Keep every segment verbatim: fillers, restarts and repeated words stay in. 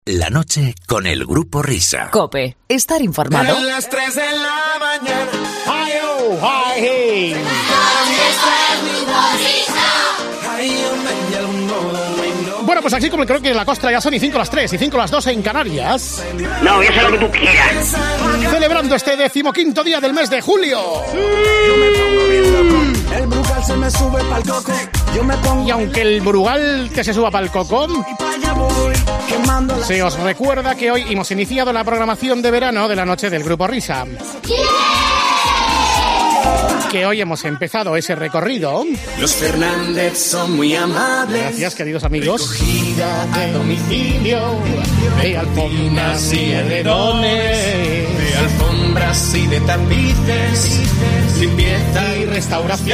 La noche con el Grupo Risa. COPE. Estar informado. A las tres de la mañana. Ay, oh, ay, hey. Bueno, pues aquí como creo que en la costa ya son y cinco las tres y cinco las dos en Canarias. No, yo sé lo que tú quieras. Celebrando este decimoquinto día del mes de julio. El brugal se me sube pa'l coco. Yo me pongo. Y aunque el brugal que se suba para el coco, se os recuerda que hoy hemos iniciado la programación de verano de la noche del Grupo Risa. Que hoy hemos empezado ese recorrido. Los Fernández son muy amables. Gracias, queridos amigos. Recogida a domicilio. De alfombras y edredones. De alfombras y de tapices. Limpieza y restauración.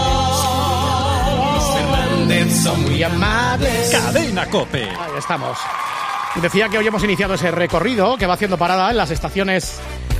Los Fernández son muy amables. Cadena COPE. Ahí estamos. Decía que hoy hemos iniciado ese recorrido que va haciendo parada en las estaciones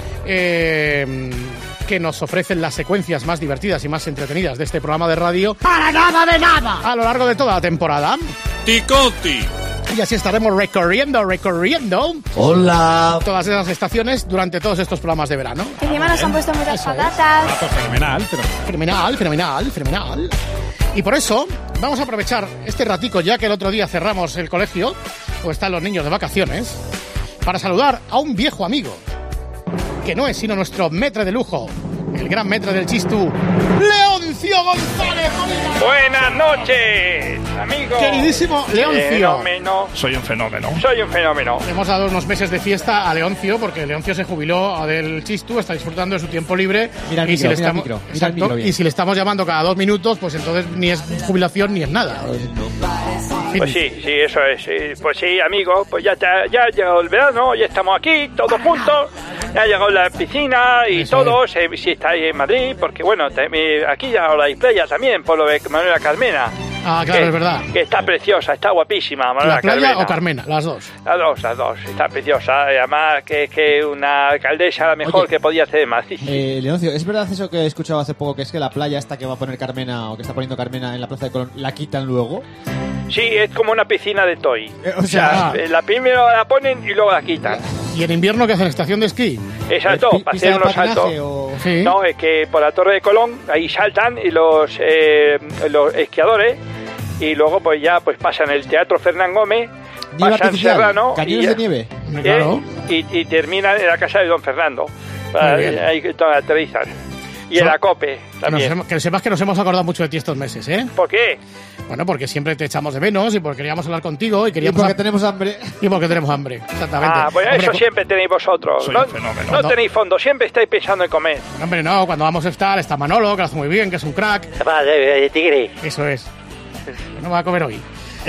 eh, que nos ofrecen las secuencias más divertidas y más entretenidas de este programa de radio. ¡Para nada de nada! A lo largo de toda la temporada. Ticoti. Y así estaremos recorriendo, recorriendo. Hola. Todas esas estaciones durante todos estos programas de verano. Encima nos han puesto muchas Eso es. patatas. Ah, pues fenomenal, pero... Fenomenal, fenomenal, fenomenal. Y por eso vamos a aprovechar este ratico, ya que el otro día cerramos el colegio, o están los niños de vacaciones, para saludar a un viejo amigo, que no es sino nuestro metre de lujo, el gran metre del Chistu, Leoncio González. Buenas noches, amigos. Queridísimo Leoncio. Fenómeno. Soy un fenómeno. Soy un fenómeno. Le hemos dado unos meses de fiesta a Leoncio, porque Leoncio se jubiló del Chistu, está disfrutando de su tiempo libre. Mira el y, micro, si le mira el estamos, micro, mira el exacto, micro bien. y si le estamos llamando cada dos minutos, pues entonces ni es jubilación ni es nada. Pues sí, sí, eso es. Sí. Pues sí, amigos, pues ya, está, ya ha llegado el verano, ya estamos aquí, todos juntos. Ya ha llegado la piscina y Eso todos, eh, si estáis en Madrid, porque bueno, te- eh, aquí ya ahora hay playa también, por lo de Manuela Carmena. Ah, claro, que, es verdad. Que está preciosa, está guapísima, Manuela ¿La playa Carmena. o Carmena? Las dos. Las dos, las dos, está preciosa. Y además que que una alcaldesa la mejor Oye, que podía hacer de Madrid. Eh, Leoncio, ¿es verdad eso que he escuchado hace poco, que es que la playa esta que va a poner Carmena o que está poniendo Carmena en la Plaza de Colón, la quitan luego? Sí, es como una piscina de toy. Eh, o sea, eh, la primero la ponen y luego la quitan. ¿Y en invierno qué hacen? ¿Estación de esquí? Exacto, ¿pi- para pista hacer de unos patinaje saltos. o...? Sí. No, es que por la Torre de Colón ahí saltan y los eh, los esquiadores y luego pues ya pues pasan el Teatro Fernán Gómez, Nieve pasan artificial, Serrano y, cañones ya- de nieve. ¿eh? Claro. y, y terminan en la casa de Don Fernando. Muy bien. Ahí que todas aterrizan. Y en So- la COPE Que, nos también. hemos- que sepas que nos hemos acordado mucho de ti estos meses, ¿eh? ¿Por qué? Bueno, porque siempre te echamos de menos y porque queríamos hablar contigo y Y queríamos... porque a- tenemos hambre. y porque tenemos hambre, exactamente. Ah, pues Hombre, eso cu- siempre tenéis vosotros. Soy No, un fenómeno. no No. tenéis fondo, siempre estáis pensando en comer. Hombre, no, cuando vamos a estar está Manolo, que lo hace muy bien, que es un crack. Vale, tigre. Eso es. No va a comer hoy.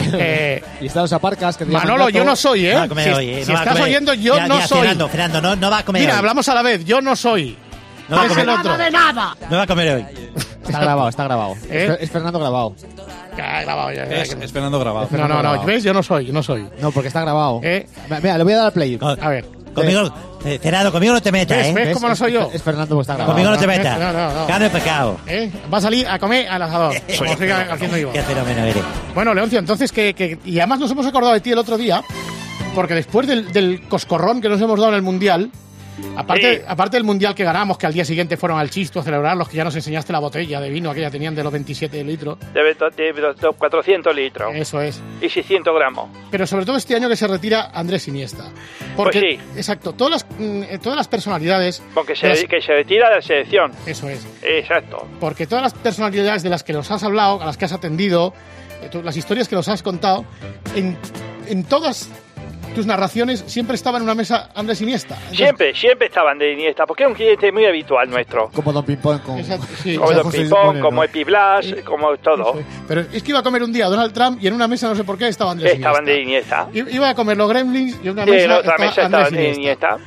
Eh, Y están los aparcas que te llaman Manolo, gato. yo no soy, ¿eh? No va a comer si hoy, eh, si no va a estás comer. oyendo, yo Mira, no mira, soy. Fernando, Fernando, no, no va a comer Mira, hoy. hablamos a la vez, yo no soy. No va a es comer. el otro. No va a comer hoy. Está grabado, está grabado. ¿Eh? Es, es Fernando grabado. Ya, he grabado, ya, ya, Es, que- es Fernando grabado. No, no, no, grabado. ¿ves? Yo no soy, yo no soy. No, porque está grabado. ¿Eh? Mira, le voy a dar al play. Con- A ver. Conmigo, eh, Fernando, conmigo no te metas, ¿Ves? ¿eh? ¿Ves? ¿Cómo no soy yo? Es Fernando porque está grabado. Conmigo no te no, metas. no, no, no. Carne de pecado. ¿Eh? Va a salir a comer al asador, Soy como un siga fenómeno. haciendo Iván. Qué fenómeno eres. Bueno, Leoncio, entonces que, que... Y además nos hemos acordado de ti el otro día, porque después del, del coscorrón que nos hemos dado en el Mundial, aparte, Sí. aparte del Mundial que ganamos, que al día siguiente fueron al Chisto a celebrar, los que ya nos enseñaste la botella de vino, aquella tenían de los veintisiete litros. De, de, de, de cuatrocientos litros Eso es. y seiscientos gramos. Pero sobre todo este año que se retira Andrés Iniesta. Porque, Pues sí. Exacto, todas las, mm, eh, todas las personalidades... Porque se, las- que se retira de la selección. Eso es. Exacto. Porque todas las personalidades de las que nos has hablado, a las que has atendido, eh, tú- las historias que nos has contado, en, en todas tus narraciones siempre estaba en una mesa Andrés Iniesta. Entonces, Siempre, siempre estaban de Iniesta, porque es un cliente muy habitual nuestro. Como Don Pimpón. Con... Exacto, sí. Como o sea, Don José Pipón, Moreno. como Epi Blas, Sí. como todo. Pero es que iba a comer un día Donald Trump y en una mesa, no sé por qué, estaba Andrés Estaban de Iniesta. Iniesta. I- Iba a comer los Gremlins y en una Sí, mesa en otra estaba mesa Andrés estaban de Iniesta.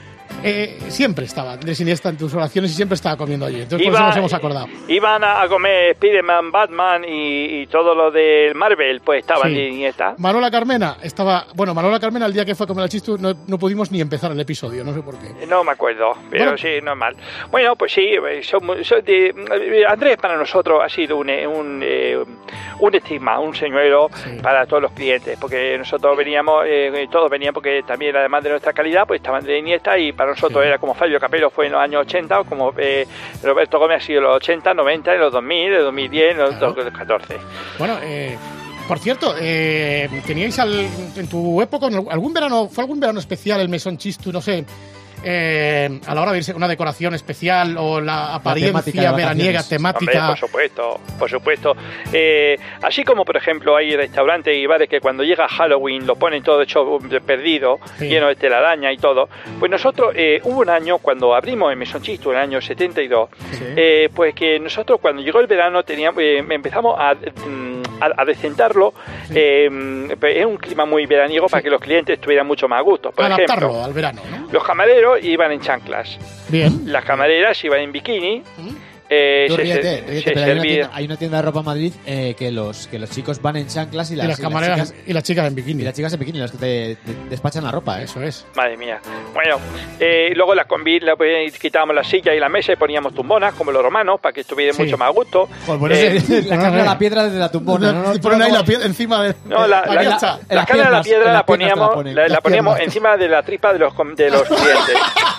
Eh, siempre estaba Andrés Iniesta en tus oraciones y siempre estaba comiendo allí. Entonces Iba, por eso nos hemos acordado. Iban a, a comer Spiderman, Batman y, y todo lo del Marvel, pues estaban Sí. en Iniesta. Manuela Carmena estaba... Bueno, Manuela Carmena el día que fue a comer al Chistu no, no pudimos ni empezar el episodio, no sé por qué. No me acuerdo, pero Bueno. sí, normal. Bueno, pues sí, son, son de, Andrés para nosotros ha sido un, un, eh, un estigma, un señuelo Sí. para todos los clientes, porque nosotros veníamos, eh, todos venían porque también además de nuestra calidad, pues estaban de Iniesta y para nosotros Sí. era como Fabio Capello fue en los años ochenta, o como eh, Roberto Gómez ha sido en los ochenta, noventa, en los dos mil, en los dos mil diez, en los Claro. dos mil catorce. Bueno, eh, por cierto, eh, ¿teníais al- en tu época algún verano, fue algún verano especial el Mesón Chistu, no sé, eh, a la hora de irse una decoración especial o la apariencia temática de veraniega, vacaciones. temática? Hombre, por supuesto, por supuesto. Eh, así como, por ejemplo, hay restaurantes y bares que cuando llega Halloween lo ponen todo hecho um, perdido, Sí. lleno de telaraña y todo. Pues nosotros, eh, hubo un año cuando abrimos el Mesón Chistu, en el año setenta y dos, Sí. eh, pues que nosotros cuando llegó el verano teníamos, eh, empezamos a, mm, a, a decentarlo. Eh, pues es un clima muy veraniego para que los clientes estuvieran mucho más a gusto. Por Adaptarlo ejemplo, al verano, ¿no? los camareros iban en chanclas, Bien. las camareras iban en bikini. Eh, Tú se- ríete, se- ríete, se pero hay una, servía- tienda, hay una tienda de ropa en Madrid eh, que los que los chicos van en chanclas y las, Y las y camareras chicas, y las chicas en bikini. y las chicas en bikini, las que te, te despachan la ropa, ¿eh? Eso es. Madre mía. Bueno, eh, luego la combi, la, pues, quitábamos la silla y la mesa y poníamos tumbonas, como los romanos, para que estuviera Sí. mucho más a gusto. Por ponerse Eh, la carne a la piedra desde la tumbona, ¿no? Y ponen ahí la piedra encima de... no, la, Aquí la, está. la, en la las cara de la piernas, piedra en la las piernas te la poníamos, ponen, la, las la poníamos piernas. encima de la tripa de los, com- de los clientes.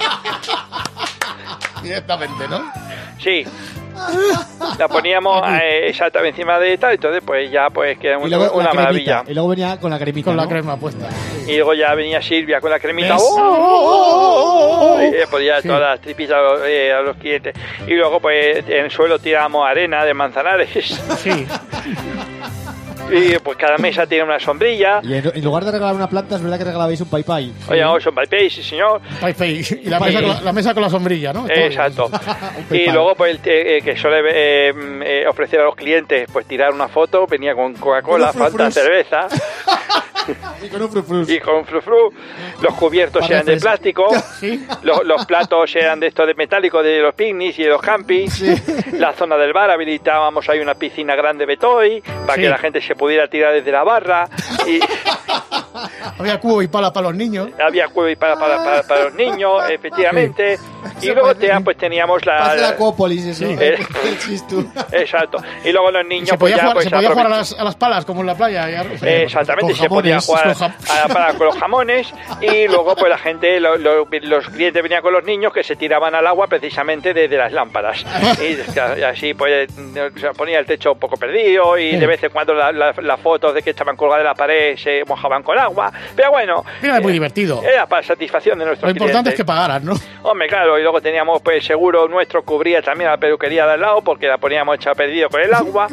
Directamente, ¿no? Sí. La poníamos eh, exactamente encima de tal, entonces pues ya pues que Y una, luego la una cremita, maravilla. y luego venía con la cremita, Con la ¿no? crema puesta. Y luego ya venía Silvia con la cremita. ¿Ves? ¡Oh, oh, oh, oh! Y le ponía Sí. todas las tripitas a los, eh, a los clientes. Y luego pues en el suelo tirábamos arena de manzanares. Sí. Y pues cada mesa tiene una sombrilla. Y en, en lugar de regalar una planta, es verdad que regalabais un pai pai. Oye, vamos, son palpéis, sí señor. Pai, pai. Y la mesa, con la, la mesa con la sombrilla, ¿no? Todo bien. Exacto. Un Y PayPal. luego pues el te- eh, que suele eh, eh, ofrecer a los clientes pues tirar una foto, venía con Coca-Cola, Con un Fanta, frufrus. cerveza Y con un frufrus. y con frufru. Los cubiertos Para eran de refres- plástico. Sí. Los, los platos eran de estos de metálico de los picnics y de los campings. La zona del bar habilitábamos ahí una piscina grande Betoy para Sí. que la gente se pudiera tirar desde la barra. Y Había cubo y pala para los niños. había juego y para, para, para, para los niños, efectivamente. Y Se luego parece- te- pues teníamos la... Parece la la- Acuópolis, eso. Sí. Eh. El chistu. Exacto. Y luego los Y niños se pues podía ya jugar, pues se podía jugar a aprovech- las, a las palas, como en la playa. Ya- Eh, Exactamente, con se podía jamones, jugar con jam- a la parada con los jamones y luego pues la gente, lo- lo- los clientes venían con los niños que se tiraban al agua precisamente desde las lámparas y, y así pues se ponía el techo un poco perdido y de vez en cuando la- la- las fotos de que estaban colgadas de la pared se mojaban con agua, pero bueno, Era muy eh, divertido. era para satisfacción de nuestros Lo importante es que clientes. pagaran, ¿no? Hombre, claro, y luego teníamos pues seguro nuestro cubría también la peluquería de al lado porque la poníamos hecha perdido con el agua.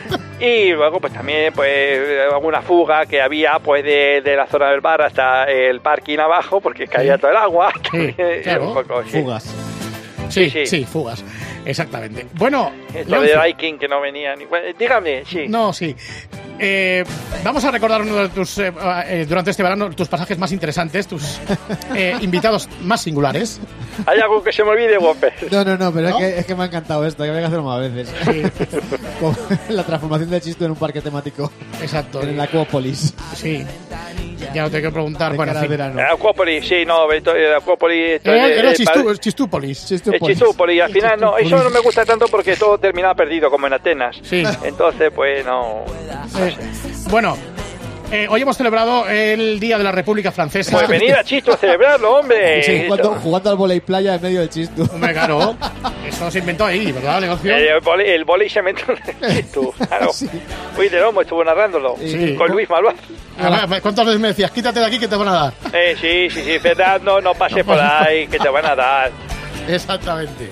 Y luego pues también pues alguna fuga que había pues de, de la zona del bar hasta el parking abajo porque caía todo el agua. Sí, Era claro. un poco, sí. Fugas. Sí, sí. sí, fugas. Exactamente. Bueno, Esto Leoncio, de Viking que no venía ni... Bueno, dígame, sí. no, sí. Eh, vamos a recordar uno de tus eh, eh, durante este verano tus pasajes más interesantes, tus eh, invitados más singulares. ¿Hay algo que se me olvide, Whopper? No, no, no, pero ¿No? Es, que, es que me ha encantado esto, que voy a hacerlo más veces. Como la transformación del chistu en un parque temático Exacto. en la Acuópolis. Sí. Ya no te quiero preguntar. De Bueno, cara en al fin. verano. El Acuópolis, sí, no, esto- el Acuópolis... esto Era, es- era es Chistu- padre- Chistúpolis. El Chistúpolis. Chistúpolis, al final no, eso Chistúpolis. no me gusta tanto porque todo terminaba perdido como en Atenas. Sí. Entonces, pues no. Eh, bueno, eh, hoy hemos celebrado el Día de la República Francesa. Pues venid a Chisto a celebrarlo, hombre. Sí, Jugando, jugando al volei playa en medio del chistu. Hombre, claro. Eso se inventó ahí, ¿verdad, Leoncio? El, vóley- el vóley se metió en el Chisto, claro. Sí. Uy, de Lomo estuvo narrándolo. Sí. Con Luis Malvaz. A ver, ¿cuántas veces me decías? Quítate de aquí que te van a dar. Eh, sí, sí, sí, Fernando, no pases por ahí, que te van a dar. Exactamente.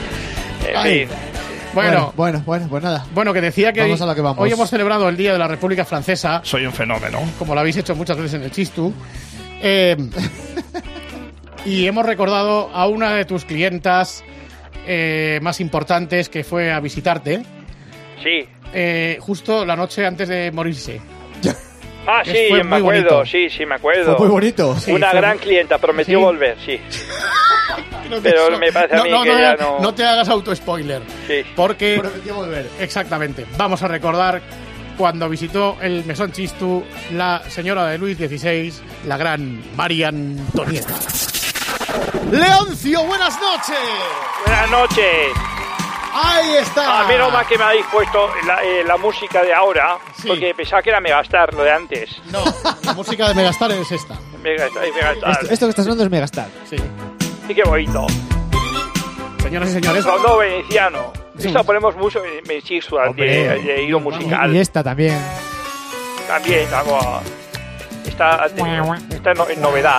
En Ay. fin. Bueno, bueno, bueno, pues nada. bueno, que decía que, Vamos hoy, a lo que vamos. hoy hemos celebrado el Día de la República Francesa, Soy un fenómeno. como lo habéis hecho muchas veces en el Chistu. Eh, y hemos recordado a una de tus clientas eh, más importantes que fue a visitarte Sí. eh, justo la noche antes de morirse. Ah, Que sí, fue me muy acuerdo, bonito. sí, sí, me Fue acuerdo. muy bonito. Sí, Una fue gran muy- clienta, prometió Sí. volver, sí. No te Pero so- me parece a no, mí no, que no, ya no, no... no te hagas auto-spoiler. Sí. Porque... Prometió volver. Exactamente. Vamos a recordar cuando visitó el Mesón Chistu la señora de Luis dieciséis, la gran María Antonieta. Leoncio, buenas noches. Buenas noches. Ahí está. A menos mal que me habéis puesto la, eh, la música de ahora, Sí. porque pensaba que era Megastar, lo de antes. No, la música de Megastar es esta. Megastar, Megastar. Esto, esto que está sonando es Megastar. Sí. Sí, qué bonito. Señoras y señores. Rondo veneciano. Sí. Esto ponemos mucho en Menchixu, de, Hombre. de hilo musical. Y esta también. También, vamos. Está, está en, no- en novedad.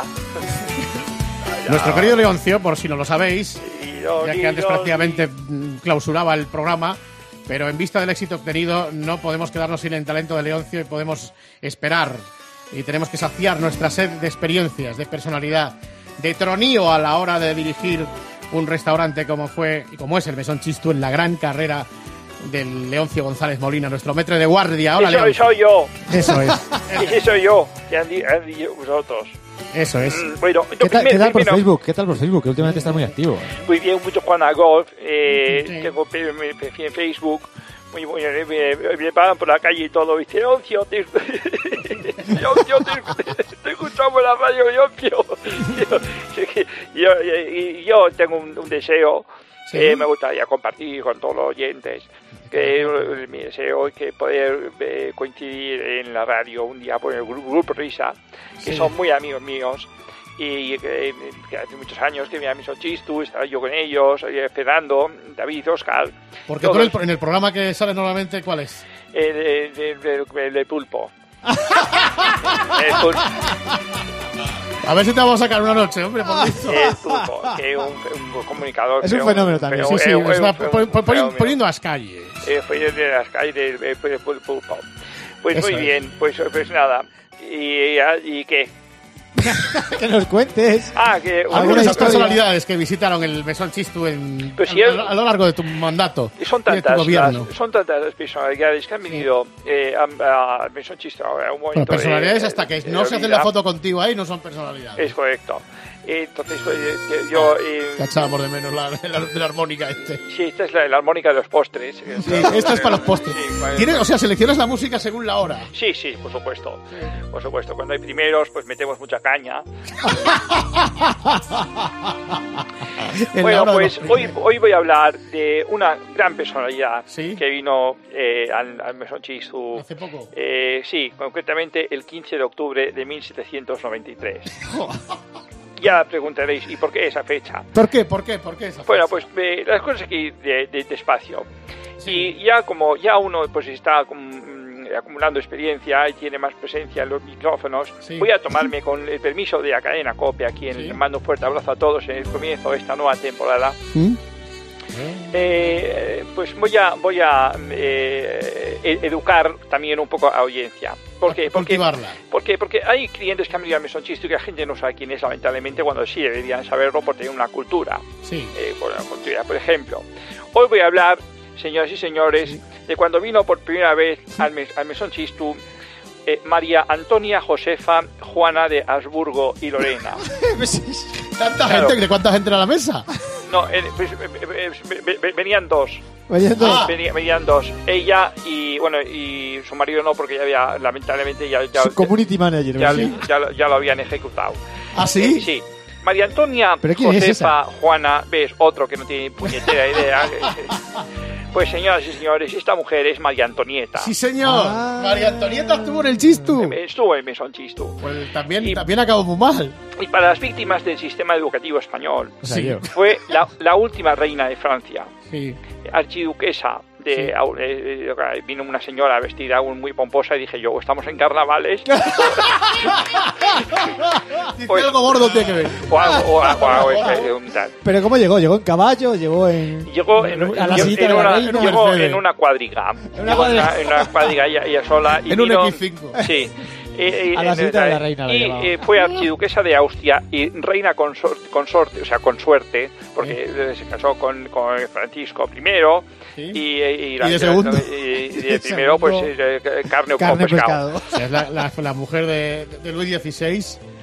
Nuestro querido Leoncio, por si no lo sabéis, Hilo, ya que antes hilo, prácticamente mm, clausuraba el programa, pero en vista del éxito obtenido no podemos quedarnos sin el talento de Leoncio y podemos esperar y tenemos que saciar nuestra sed de experiencias, de personalidad, de tronío a la hora de dirigir un restaurante como fue y como es el Mesón Chistu en la gran carrera del Leoncio González Molina, nuestro maître de guardia. Hola, Eso Leoncio. soy yo. Eso es, Ese soy yo. Que han, di- han dicho vosotros. eso es. Mm, Bueno, ¿Qué yo tal, primero- ¿Qué tal por primero- Facebook? ¿Qué tal por Facebook? Que últimamente está muy activo. Muy bien, mucho Juan a Golf. Eh, Sí. Tengo pe- mi perfil en Facebook. Muy bueno, me, me, me paran por la calle y todo. Y dice, Leoncio, te, Leoncio, te, te escuchamos en la radio, Leoncio. Y yo, y- y yo tengo un, un deseo Sí. que me gustaría compartir con todos los oyentes. Que eh, mi deseo es que poder eh, coincidir en la radio un día con el gru- grupo Risa, que Sí. son muy amigos míos. Y que, que hace muchos años que me han visto Chistu, estaba yo con ellos, eh, Fernando, David, Oscar. Porque tú en todos, el, en el programa que sale normalmente, ¿cuál es? eh, de, de- de- de- de pulpo. el pulpo. A ver si te vamos a sacar una noche, hombre, por listo. El pulpo, que es un, un comunicador. Es un pero- fenómeno también. pero Sí, sí, es un- está es un- pon- pon- poni- fenómeno. poniendo a las calles. Eh, fue de las calles del de, de pulpo. Pues Eso muy es. bien, pues, pues nada. ¿Y, y qué? Que nos cuentes. Ah, que... ¿Alguna Algunas historia? personalidades que visitaron el Mesón Chistu en, Pues a, sí, es- a lo largo de tu mandato. Son y de tu tantas, gobierno. las, son tantas las personalidades que han venido eh, a, a Mesón Chistu ahora, un momento Bueno, personalidades de- hasta que de no se hacen olvidar. la foto contigo ahí, no son personalidades. Es correcto. Entonces, pues, eh, que yo... eh, Que echábamos de menos la, la, la armónica este. sí, esta es la, la armónica de los postres. Sí, esta es para los postres. Sí, para- Tienes, o sea, seleccionas la música según la hora. Sí, sí, por supuesto. Por supuesto, cuando hay primeros, pues metemos mucha caña. En la Bueno, hora de pues los hoy, primeros. hoy voy a hablar de una gran personalidad Sí. que vino eh, al, al Mesón Chistu. Hace poco. Eh, sí, concretamente el quince de octubre de mil setecientos noventa y tres. Ya preguntaréis, ¿y por qué esa fecha? ¿Por qué? ¿Por qué? ¿Por qué esa Bueno, fecha? pues eh, las cosas aquí de, de- despacio. Sí. Y ya como ya uno pues está acum- acumulando experiencia y tiene más presencia en los micrófonos, Sí. voy a tomarme con el permiso de la cadena COPE, a quien Sí. les mando un fuerte abrazo a todos en el comienzo de esta nueva temporada. ¿Mm? Eh, pues voy a voy a eh, e- educar también un poco a audiencia. ¿Por qué? Porque, Cultivarla. ¿Por qué? Porque hay clientes que han venido a Mesón Chistu y que la gente no sabe quién es, lamentablemente, cuando sí deberían saberlo por tener una cultura. Sí. Eh, por, la cultura. Por ejemplo, hoy voy a hablar, señoras y señores, de cuando vino por primera vez al, mes, al Mesón Chistu eh, María Antonia Josefa Juana de Habsburgo y Lorena. ¿Tanta Claro. gente? ¿De cuánta gente era la mesa? No, eh, pues, eh, eh, eh, eh, venían dos. Oyendo. Ah. Venía- venían dos. Ella y, bueno, y su marido no, porque ya había, lamentablemente, ya, ya, Su community manager. ya, ¿sí? ya lo- ya lo habían ejecutado. ¿Ah, Eh, sí? sí. María Antonia ¿Pero quién es Josefa esa? Juana, ves, otro que no tiene puñetera idea. Pues, señoras y señores, esta mujer es María Antonieta. Sí, señor. Ah. María Antonieta estuvo en el Chistu. Estuvo en Mesón Chistu. Pues también, Y- también acabó muy mal. Y para las víctimas del sistema educativo español, O sea, Sí. yo. fue la, la última reina de Francia, Sí. archiduquesa. De, Sí. eh, eh, vino una señora vestida aún muy pomposa y dije yo, estamos en carnavales Dice Pues- algo gordo tiene que ver. o algo, o algo- o algo, eh, un tal. ¿Pero cómo llegó? ¿Llegó en caballo? ¿Llegó en...? Llegó en, a la llegó sillita en de la una, reina? llegó Mercedes. en una cuadriga. En una Llegó cuadriga. en una cuadriga ella, ella sola. Y En un vino- equis cinco. Sí. Eh, eh, A la eh, sillita de la eh, reina la y llevaba. eh, fue archiduquesa de Austria y reina consorte, consorte o sea, consuerte, porque eh, se casó con, con Francisco primero. Sí. Y, y, Y de segundo. y, y de primero, pues Segundo. eh, carne, Carne con pescado. pescado. O sea, es la, la, la mujer de, de Luis dieciséis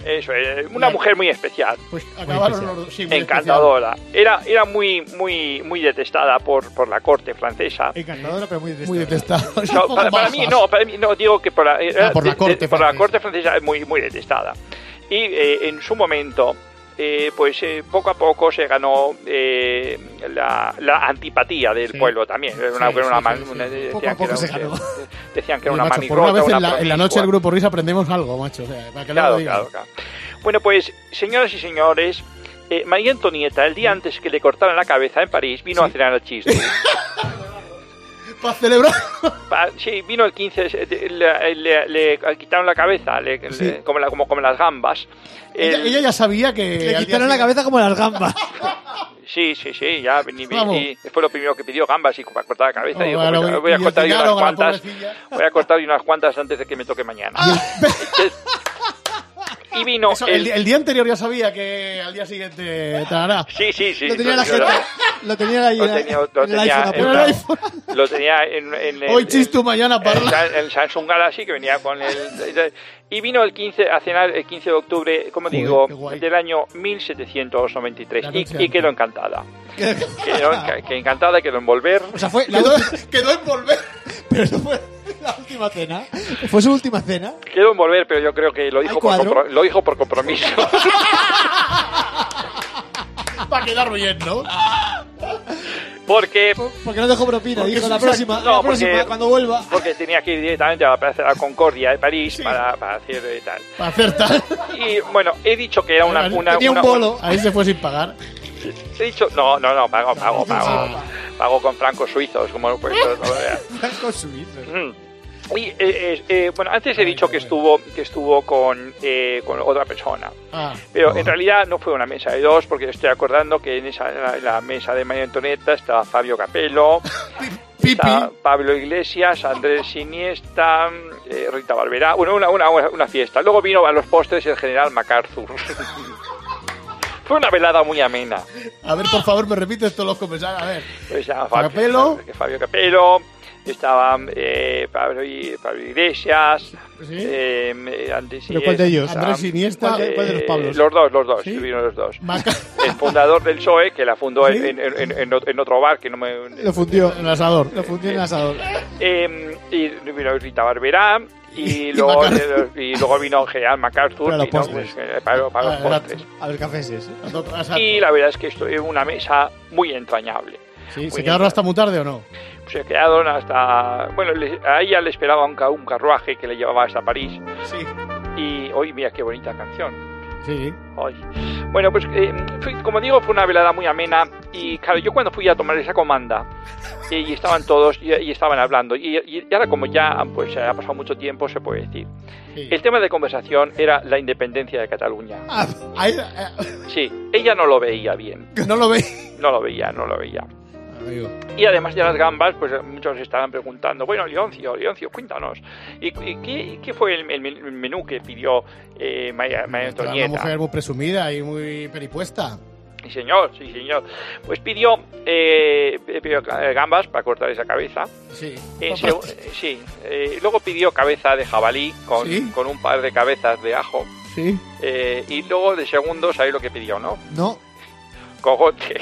Eso es, una mujer muy especial. Pues acabaron los dos. Sí, muy encantadora. Era, era muy, muy, muy detestada por, por la corte francesa. Encantadora, pero muy Muy detestada. detestado. No, para, para mí no, para mí no, digo que por la, era Ah, por la de- corte de- por la francesa. corte francesa es muy, muy detestada. Y eh, en su momento, eh, pues eh, poco a poco se ganó eh, la, la antipatía del Sí. pueblo también. Era una, Sí, era una sí, man- sí, sí. una- decían Poco a que poco era se un- ganó. Decían que era Oye, una macho, por una manigota, vez en una la, en la noche promiscua. del Grupo Risa aprendemos algo, macho. O sea, para que no Claro, lo digas. claro, claro. Bueno, pues, señoras y señores, eh, María Antonieta, el día antes que le cortaran la cabeza en París, vino a cenar al chiste. Para celebrar. Pa- Sí, vino el quince, se- de- le, le- le quitaron la cabeza, le- le- como, la- como, como las gambas. Ella, El- ella ya sabía que. Le al día quitaron la siguiente- cabeza como las gambas. Sí, sí, sí, ya vení, vení, Vamos. y fue lo primero que pidió gambas y para cortar la cabeza. Oh, Digo, bueno, pues, y- voy a y cortar yo unas enseñaron a la cuantas, pobrecilla. voy a cortar yo unas cuantas antes de que me toque mañana. Entonces, y vino Eso, el, el, di- el día anterior ya sabía que al día siguiente tarará. sí, sí, sí. Lo tenía la yo- gente. yo- Lo tenía ahí Lo en tenía, lo en el tenía iPhone. en, Pero el la- iPhone. lo tenía en, en el, Hoy chistu, mañana el, parla. Sa- el Samsung Galaxy que venía con el y vino el quince a cenar el quince de octubre, como Joder, digo, qué guay. del año mil setecientos noventa y tres La y, noche y quedó antes. encantada. Quedó enca- que encantada, quedó en volver. O sea, fue la Quedó, última, quedó en volver. pero no fue la última cena. Fue su última cena. Quedó en volver, pero yo creo que lo dijo, ¿Hay por, cuadro? compro- lo dijo por compromiso. Para quedar bien, ¿no? Porque Porque no dejó propina. Porque Dijo la es- próxima, no, la próxima porque- cuando vuelva. porque tenía que ir directamente a la Plaza de la Concordia de París para, para hacer eh, tal. Para hacer tal. Y bueno, he dicho que era una... una Tenía un una- bolo. Ahí se fue sin pagar. He dicho, no, no, no, pago, pago, pago. Pago con francos suizos, como pues, no lo veas. Blanco suizo. Mm. Y, eh, eh, eh, bueno, antes he dicho que estuvo, que estuvo con, eh, con otra persona. Ah. Pero en realidad no fue una mesa de dos, porque estoy acordando que en esa en la, en la mesa de María Antonieta estaba Fabio Capello, Pipi. estaba Pablo Iglesias, Andrés Iniesta, eh, Rita Barberá, bueno, una, una, una fiesta. Luego vino a los postres el general MacArthur. Fue una velada muy amena. A ver, por favor, me repites todos los comentarios. A ver. Estaba Fabio Capello. Fabio Capello, estaba eh, Pablo, I- Pablo Iglesias, Sí. eh, Andrés ¿Pero cuál de ellos? Iniesta, Andrés Iniesta. ¿Cuál de- cuál de los eh, Pablos? Los dos, los dos, ¿Sí? vino los dos. Maca. El fundador del P S O E, que la fundó ¿Sí? en, en, en, en- en otro bar, que no me... Lo fundió. El asador. Lo fundió en el asador. Eh, y vino Rita Barberá, y, Y luego, MacArthur. y luego vino General MacArthur, Para los y no, postres. pues, eh, para, para los Ah, era- postres. A ver, cafés ese. Exacto. Y la verdad es que esto es una mesa muy entrañable. Sí, Muy ¿se quedaron hasta muy tarde o no? Se quedaron hasta... Bueno, le- a ella le esperaba un, ca- un carruaje que le llevaba hasta París. Sí. Y hoy, mira qué bonita canción. Sí. Hoy. Bueno, pues eh, fue- como digo, fue una velada muy amena. Y claro, yo cuando fui a tomar esa comanda, eh, y estaban todos, y, y estaban hablando. Y, y ahora como ya pues ha pasado mucho tiempo, se puede decir. Sí. El tema de conversación era la independencia de Cataluña. Ah, ahí, eh, Sí, ella no lo veía bien. no lo veis. No lo veía, no lo veía. Amigo. Y además de las gambas, pues muchos estaban preguntando, bueno, Leoncio, Leoncio, cuéntanos, ¿y, y qué, qué fue el, el menú que pidió eh, María, María Era una Antonieta? mujer muy presumida y muy peripuesta. Sí, señor, sí, señor. Pues pidió, eh, pidió gambas para cortar esa cabeza. Sí. Eh, se- eh, sí, eh, luego pidió cabeza de jabalí con, ¿Sí? con un par de cabezas de ajo. Sí. Eh, y luego de segundo, ¿sabéis lo que pidió, no? No. Cogote.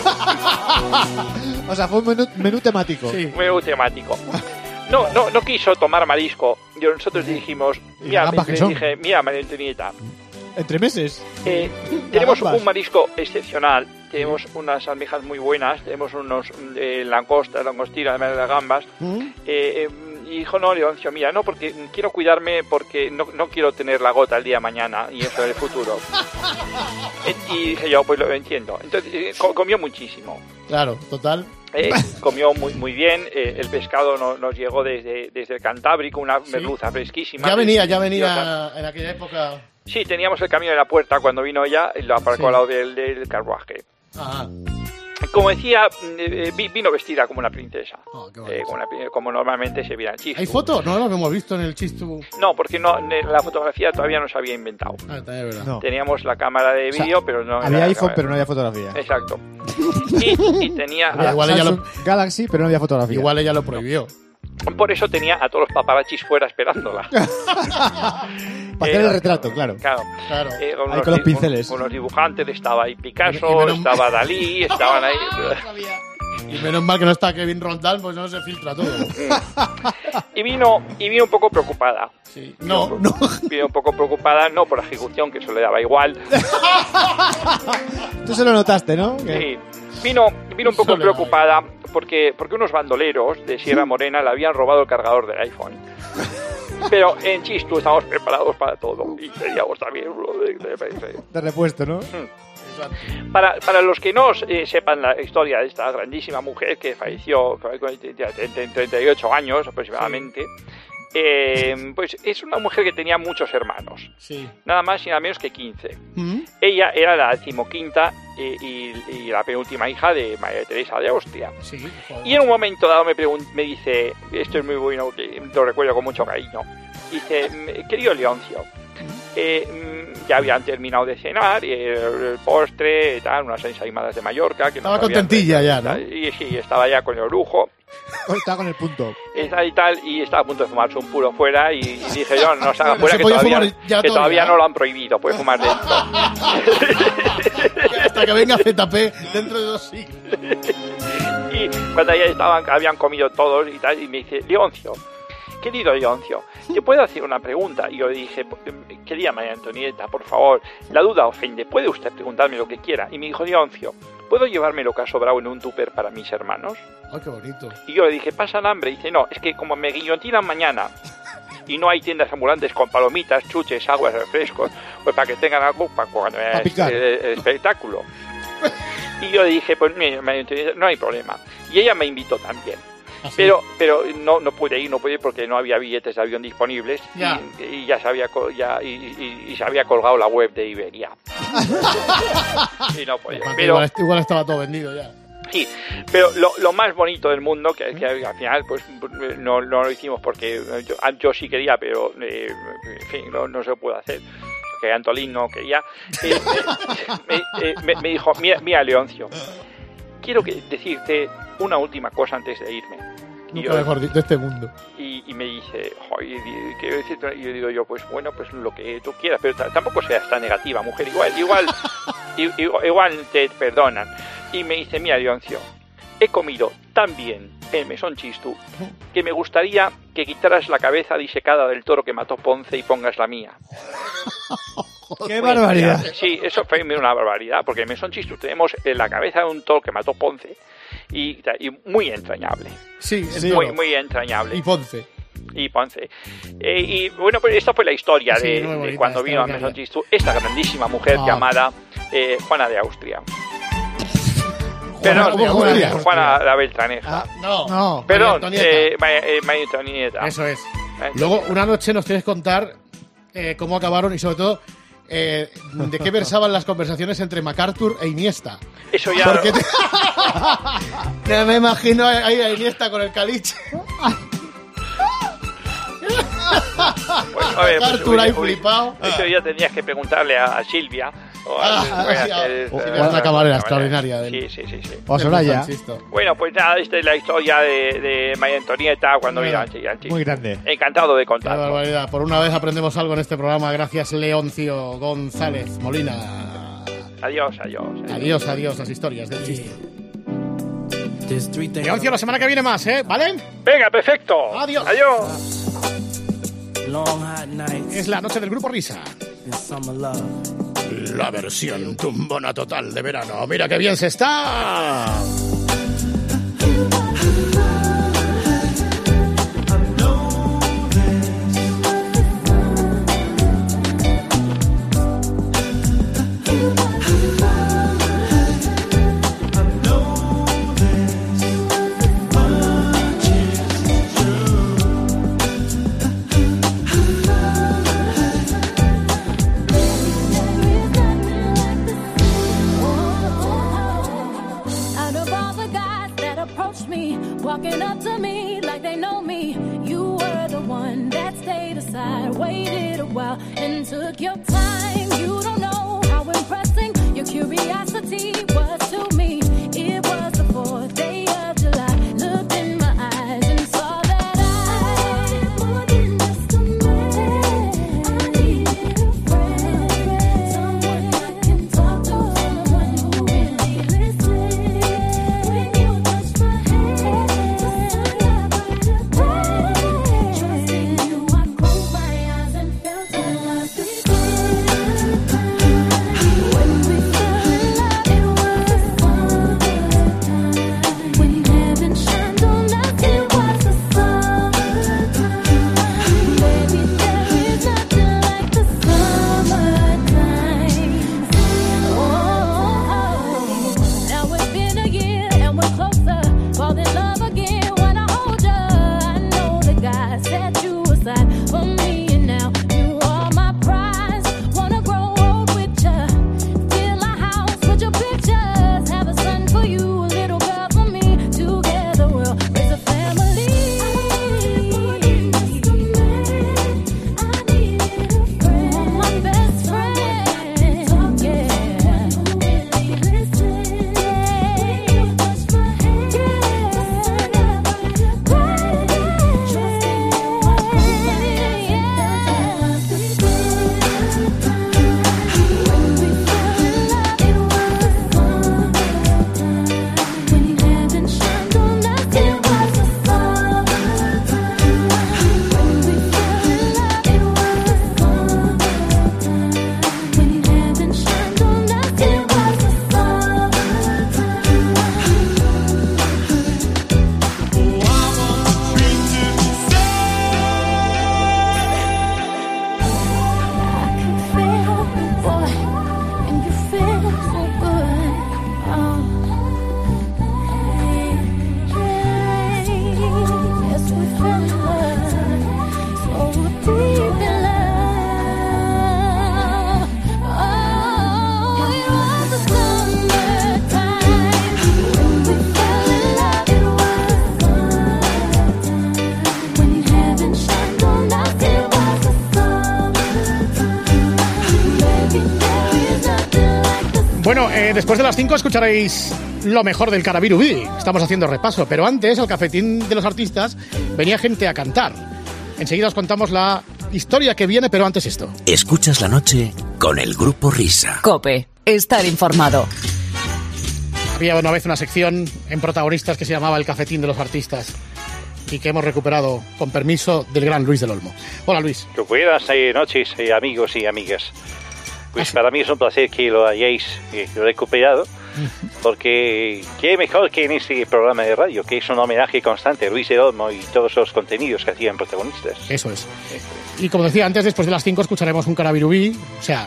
O sea, fue un menú, menú temático. Sí. Muy temático. No, no, no quiso tomar marisco. Yo, nosotros dijimos, ¿Y mira, las gambas le qué son? dije, mira, María Antonieta, Entre meses. eh, tenemos gambas. un marisco excepcional, tenemos unas almejas muy buenas, tenemos unos eh, langostas, langostinos, además de las gambas. ¿Mm? Eh, eh, y dijo, no, Leoncio, mira, no, porque quiero cuidarme porque no, no quiero tener la gota el día de mañana y eso en el futuro. Eh, y dije yo, pues lo entiendo. Entonces, eh, co- comió muchísimo. Claro, total. Eh, comió muy muy bien, eh, el pescado no- nos llegó desde, desde el Cantábrico, una Sí. merluza fresquísima. Ya venía, ya Deliciosa. venía en aquella época. Sí, teníamos el camino de la puerta cuando vino ella y lo aparcó Sí. al lado del, del carruaje. Ajá. Como decía, eh, vi- vino vestida como una princesa, Oh, qué eh, bonito. como, una pri- como normalmente se viera en Chistu. ¿Hay fotos? No las hemos visto en el chistu. No, porque no, ne- la fotografía todavía no se había inventado. Ah, también es verdad. No. Teníamos la cámara de O sea, vídeo, pero no... Había la iPhone, cámara- pero no había fotografía. Exacto. Y, y tenía... Igual ella lo- Samsung Galaxy, pero no había fotografía. Igual ella lo prohibió. Por eso tenía a todos los paparazzis fuera esperándola. Para hacer el retrato, claro. Claro. Claro. Eh, con, Ahí los, con los pinceles. Con, con los dibujantes, estaba ahí Picasso, Y- y menos- estaba Dalí, estaban ahí... Y menos mal que no está Kevin Roldán, pues no se filtra todo. Y vino, y vino un poco preocupada. Sí. No, no. Vino un poco preocupada, no por la ejecución, que eso le daba igual. Tú se lo notaste, ¿no? Que- Sí. Vino, vino un poco Eso le daba preocupada porque, porque unos bandoleros de Sierra Morena le habían robado el cargador del iPhone. Pero en Chistu estamos preparados para todo. Y teníamos también uno de, de, de- De repuesto, ¿no? Para, para los que no eh, sepan la historia de esta grandísima mujer que falleció con treinta y ocho años aproximadamente, eh, pues es una mujer que tenía muchos hermanos, Sí. nada más y nada menos que quince. ¿Mm? Ella era la decimoquinta eh, y, y la penúltima hija de María Teresa de Austria. Sí. Joder. Y en un momento dado me, pregun- me dice, esto es muy bueno, que lo recuerdo con mucho cariño, dice, querido Leoncio, eh, mm, ya habían terminado de cenar, y el, el postre, tal, unas ensaimadas de Mallorca. Que nos Estaba habían- contentilla ya, ¿no? Y sí, estaba ya con el lujo. Está con el punto. Y tal, y tal, y estaba a punto de fumarse un puro fuera y, y dije yo, no se haga No fuera, se que, podía todavía, fumar ya que todavía. todavía no lo han prohibido, puede fumar dentro. Hasta que venga Z P dentro de dos siglos. Y cuando ya estaban, habían comido todos y tal, y me dice, Leoncio, querido Leoncio, ¿te puedo hacer una pregunta? Y yo dije, querida María Antonieta, por favor, la duda ofende, ¿puede usted preguntarme lo que quiera? Y me dijo, Leoncio, ¿puedo llevarme lo que ha sobrado en un tupper para mis hermanos? Ay, qué bonito. Y yo le dije, ¿pasan hambre? Y dice, no, es que como me guillotinan mañana y no hay tiendas ambulantes con palomitas, chuches, aguas, refrescos, pues para que tengan algo para cuando es picar. el, el espectáculo. Y yo le dije, pues mira, María Antonieta, no hay problema. Y ella me invitó también. Así. Pero pero no no pude ir, no pude ir porque no había billetes de avión disponibles Ya. Y, y ya se había co- ya y, y- y se había colgado la web de Iberia. Y no podía. Aparte, Pero igual, igual estaba todo vendido ya. sí, pero lo, lo más bonito del mundo que, que al final pues no, no lo hicimos porque yo, yo sí quería, pero eh, en fin, no, no se puede hacer. Que Antolín no quería. Eh, me, eh, me- me dijo, mira, mira Leoncio, quiero que decirte una última cosa antes de irme. Y Nunca yo, mejor dicho, de este mundo. y, y me dice, "Joder, y- quiero decirte", y yo digo yo, pues bueno, pues lo que tú quieras, pero t- tampoco seas tan negativa, mujer, igual, igual, i- igual, igual te perdonan. Y me dice, mira, Leoncio, he comido tan bien en Mesón Chistu que me gustaría que quitaras la cabeza disecada del toro que mató Ponce y pongas la mía. ¡Qué barbaridad! Sí, eso fue una barbaridad, porque en Mesón Chistu tenemos eh, la cabeza de un toro que mató Ponce y, y muy entrañable, Sí, el Sí, muy, toro. muy entrañable. Y Ponce. Y Ponce. Eh, y bueno, pues esta fue la historia Sí, de, muy de bonita, cuando vino a extraordinaria. Mesón Chistu esta grandísima mujer Ah. llamada eh, Juana de Austria. Juana- Perdón, ¿cómo eh, Juana de Juana, Austria? la Beltraneja. Ah, No, no. Perdón, María Antonieta. eh, Ma- eh, María Antonieta. Eso es. Eh, Luego, una noche nos tienes que contar eh, cómo acabaron y sobre todo eh, de qué versaban las conversaciones entre MacArthur e Iniesta. Eso ya. Porque te... Ya me imagino ahí a Iniesta con el caliche. Pues, a ver, pues, MacArthur ahí uy, uy, flipado. Eso ya tenías que preguntarle a, a Silvia. O a, Ah, bueno, sí, a- que es, Silvia eh, es una camarera bueno, extraordinaria Sí, del- sí, sí, sí. O Soraya. Bueno, pues nada, esta es la historia de, de María Antonieta cuando Bueno, vino a Chichi. Muy grande. Encantado de Qué contarlo. barbaridad. Por una vez aprendemos algo en este programa. Gracias, Leoncio González Molina. Adiós, adiós. Adiós, adiós, las historias del chiste. Leoncio, la semana que viene más, ¿eh? ¿Vale? Venga, perfecto. Adiós. Adiós. Es la noche del Grupo Risa. La versión tumbona total de verano. Mira qué bien se está. Out of all the guys that approached me, walking up to me like they know me, you were the one that stayed aside, waited a while, and took your time. You don't know how impressing your curiosity was to me. It was the fourth day of July. Looked in my eyes and saw that I Bueno, eh, después de las cinco escucharéis lo mejor del Carabirubí. Estamos haciendo repaso, pero antes, al cafetín de los artistas, venía gente a cantar. Enseguida os contamos la historia que viene, pero antes esto. Escuchas la noche con el Grupo Risa. Cope, estar informado. Había una vez una sección en Protagonistas que se llamaba El Cafetín de los Artistas y que hemos recuperado con permiso del gran Luis del Olmo. Hola, Luis. Que buenas eh, noches, eh, amigos y amigas. Pues para mí es un placer que lo hayáis eh, recuperado, porque qué mejor que en este programa de radio, que es un homenaje constante a Luis del Olmo y todos los contenidos que hacían Protagonistas. Eso es. Y como decía antes, después de las cinco escucharemos un Carabirubí, o sea,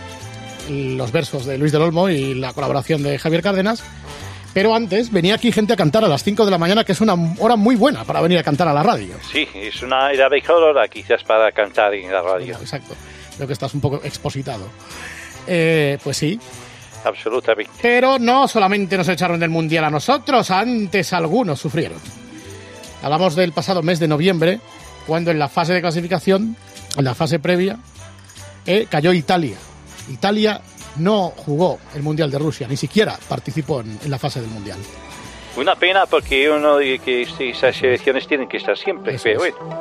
los versos de Luis del Olmo y la colaboración de Javier Cárdenas. Pero antes venía aquí gente a cantar a las cinco de la mañana, que es una hora muy buena para venir a cantar a la radio. Sí, es una la mejor hora quizás para cantar en la radio. Exacto. Creo que estás un poco expositado. Eh, pues sí. Absolutamente. Pero no solamente nos echaron del Mundial a nosotros, antes algunos sufrieron. Hablamos del pasado mes de noviembre, cuando en la fase de clasificación, en la fase previa, eh, cayó Italia. Italia no jugó el Mundial de Rusia, ni siquiera participó en, en la fase del Mundial. Una pena, porque uno dice que esas selecciones tienen que estar siempre, Eso pero es. bueno.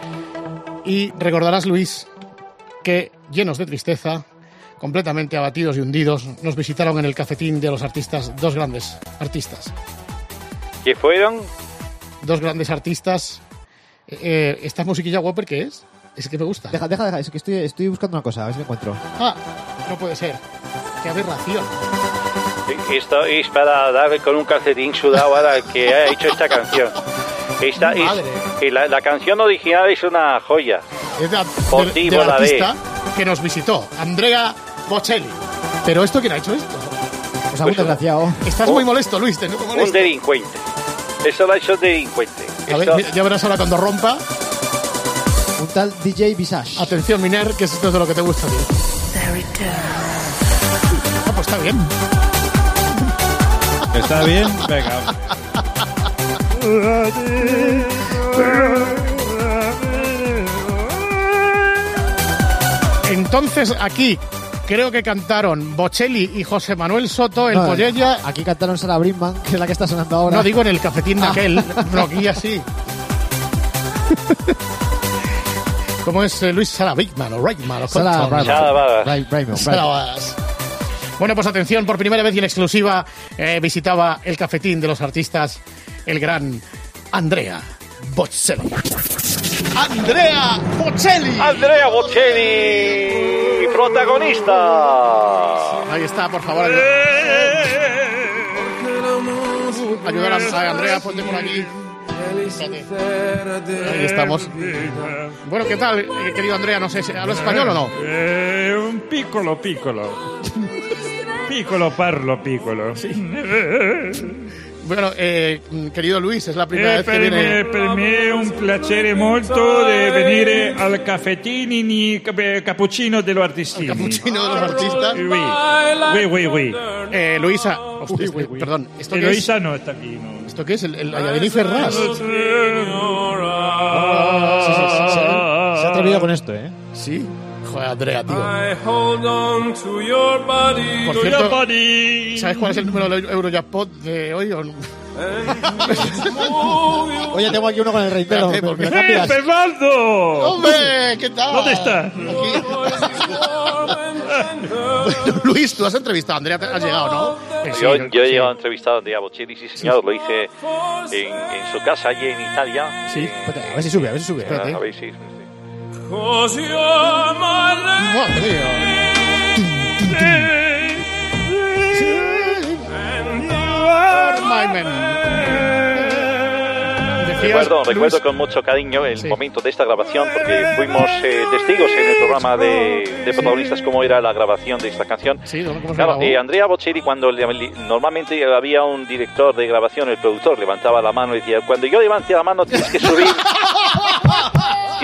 Y recordarás, Luis, que llenos de tristeza, completamente abatidos y hundidos, nos visitaron en el cafetín de los artistas dos grandes artistas. ¿Qué fueron? Dos grandes artistas. Eh, ¿Esta musiquilla Whopper qué es? Es que me gusta. Deja, deja, deja. Es que estoy, estoy buscando una cosa, a ver si me encuentro. Ah, no puede ser. Qué aberración. Esto es para darle con un calcetín sudado al que ha hecho esta canción. Esta es, Madre. y la, la canción original es una joya. Es de, Por de- ti, del Volaré. artista que nos visitó, Andrea Bocelli. ¿Pero esto quién ha hecho esto? Pues algún desgraciado. Estás Oh. muy molesto, Luis, te noto Un molesto. delincuente. Eso lo ha hecho un delincuente. A ver, Esto- mira, ya verás ahora cuando rompa. Un tal D J Visage. Atención, Miner, que esto es de lo que te gusta a ti. Ah, pues está bien. ¿Está bien? Venga. Entonces, aquí creo que cantaron Bocelli y José Manuel Soto, el No, Pollella. Aquí cantaron Sarah Brinman, que es la que está sonando ahora. No digo en el cafetín de aquel, no, aquí así. ¿Cómo es eh, Luis? Sarah Bigman o Reitman o Sarah Compton. Brinman. Sarah Brinman. Bri- Brinman, Sarah Brinman. Bass. Bueno, pues atención, por primera vez y en exclusiva eh, visitaba el cafetín de los artistas el gran Andrea Bocelli. ¡Andrea Bocelli! Andrea Bocelli, protagonista. Ahí está, por favor. Ayudar a a Andrea, ponte por aquí. Ahí estamos. Bueno, ¿qué tal, eh, querido Andrea? No sé, ¿hablas español o no? Eh, un piccolo, piccolo. Piccolo parlo, piccolo. Bueno, eh, querido Luis, es la primera Eh, vez que per, viene... me, per me è un piacere molto di venire al caffettini ni cap- cappuccino dello artistini. Capuchino de los artistas. Oui, oui, oui, oui. Eh, Luisa... Uy, uy, uy, perdón, ¿esto qué es? Eloisa no está aquí, no. ¿Esto qué es? ¿El, el Ayadini Ferraz? Sí, sí, sí, sí, sí, se ha atrevido con esto, ¿eh? Sí. Joder, Andrea, tío. To Por your cierto, body. ¿sabes cuál es el número del Eurojackpot de hoy? o no? Oye, tengo aquí uno con el reitero. Espérate, ¿Me, porque- me lo ¡Eh, cambias? Fernando! ¡Hombre! ¿Qué tal? ¿Dónde está? Aquí. Bueno, Luis, tú has entrevistado a Andrea, te has llegado, ¿no? Eh, sí, Yo, no- yo he sí. llegado a entrevistar a Andrea Bocelli, sí señor, lo hice en, en su casa allí en Italia. Sí. Espérate, a ver si sube, a ver si sube. Espérate. A ver, sí, sí, sí. Madre mía. My man. Decías, Recuerdo, Luis, recuerdo con mucho cariño el Sí. momento de esta grabación, porque fuimos eh, testigos en el programa de, de protagonistas cómo era la grabación de esta canción. Sí, ¿cómo se Claro, grabó? eh, Andrea Bocelli, cuando le- li- normalmente había un director de grabación, el productor levantaba la mano y decía, cuando yo levante la mano tienes que subir,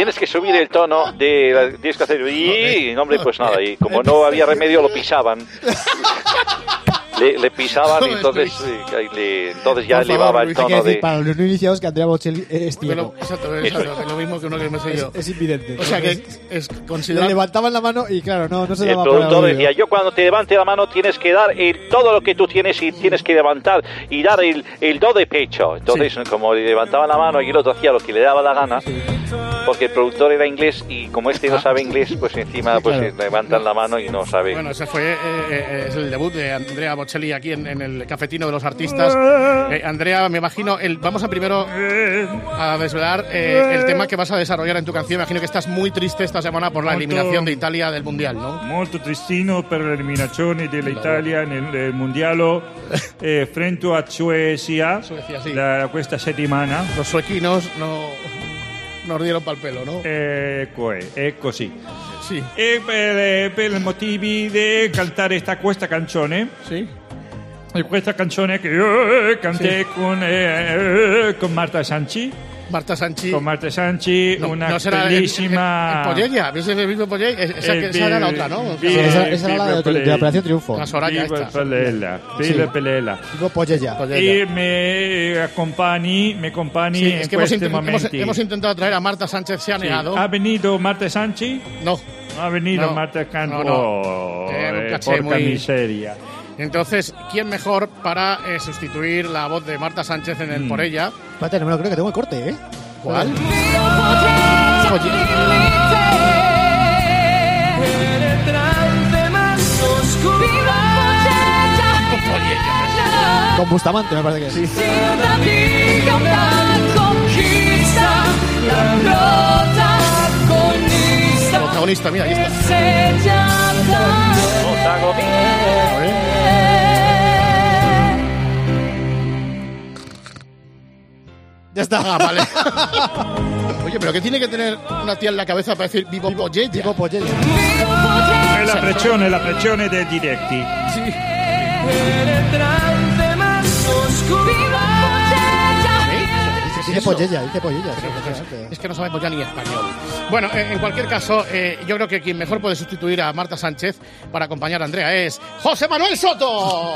tienes que subir el tono de la, tienes que hacer y hombre, pues nada, y como no había remedio lo pisaban. Le, le pisaban y entonces, eh, le, entonces ya elevaba el tono hay que decir, de... para los no iniciados que Andrea Bocelli es ciego. Exacto, exacto, es lo mismo que uno que me sé yo. Es, es invidente. O sea que es considerado... Le levantaban la mano y claro, no, no se El daba productor para el decía, oído. yo cuando te levante la mano tienes que dar el, todo lo que tú tienes y tienes que levantar y dar el, el do de pecho. Entonces, sí. como le levantaban la mano y el otro hacía lo que le daba la gana, sí. porque el productor era inglés y como este no sabe inglés, pues encima Sí, pues claro. levantan la mano y no sabe. Bueno, ese fue eh, eh, es el debut de Andrea Bocelli aquí en, en el cafetino de los artistas. Eh, Andrea, me imagino, el, vamos a primero a desvelar eh, el tema que vas a desarrollar en tu canción. Me imagino que estás muy triste esta semana por la Molto- eliminación de Italia del Mundial, ¿no? Molto tristino per l'eliminazione dell'Italia nel, nel mondiale eh, frente a Suecia, Suecia, sì. la, questa settimana. Los suequinos no nos dieron pal pelo, ¿no? Ecco, è, è così. Sì. E per, per i motivi di cantare sta, questa canzone, Sì. e questa canzone che io cantai Sì. con, eh, con Marta Sanchi, Marta Sanchi. con Marta Sanchi, No, una no será bellísima... el, el, el Pollella, ¿ves el mismo Pollella? Esa, Eh, esa era la otra, ¿no? vi- Sí, esa, esa era la de, Viva de la Operación Triunfo. La Soraya Viva esta. Pelela, Sí. Viva Pelela. Tipo Pollella. Pollella. E me accompagni, me accompagni Sí, en es que hemos, questi intent- hemos, momenti. hemos intentado traer a Marta Sánchez, se ha Sì. negado. Ha venido Marta Sanchi? No. Ha venido No. Marta Sanchi. No, no. Oh, Eh, un eh, caché porca muy- miseria. Entonces, ¿quién mejor para eh, sustituir la voz de Marta Sánchez en el Mm. Por ella? Espérate, no me lo creo que tengo el corte, ¿eh? ¿Cuál? Con Bustamante me parece que sí. Protagonista, mira, ahí está. Ya está. Ah, vale. Oye, pero ¿qué tiene que tener una tía en la cabeza para decir vivo Pollella? Tipo Pollella. È la pressione, la pressione dei diretti. Dice eso? Pollella, dice Pollella. sí, efectivamente. Es que no sabemos ya ni español. Bueno, eh, en cualquier caso, eh, yo creo que quien mejor puede sustituir a Marta Sánchez para acompañar a Andrea es José Manuel Soto.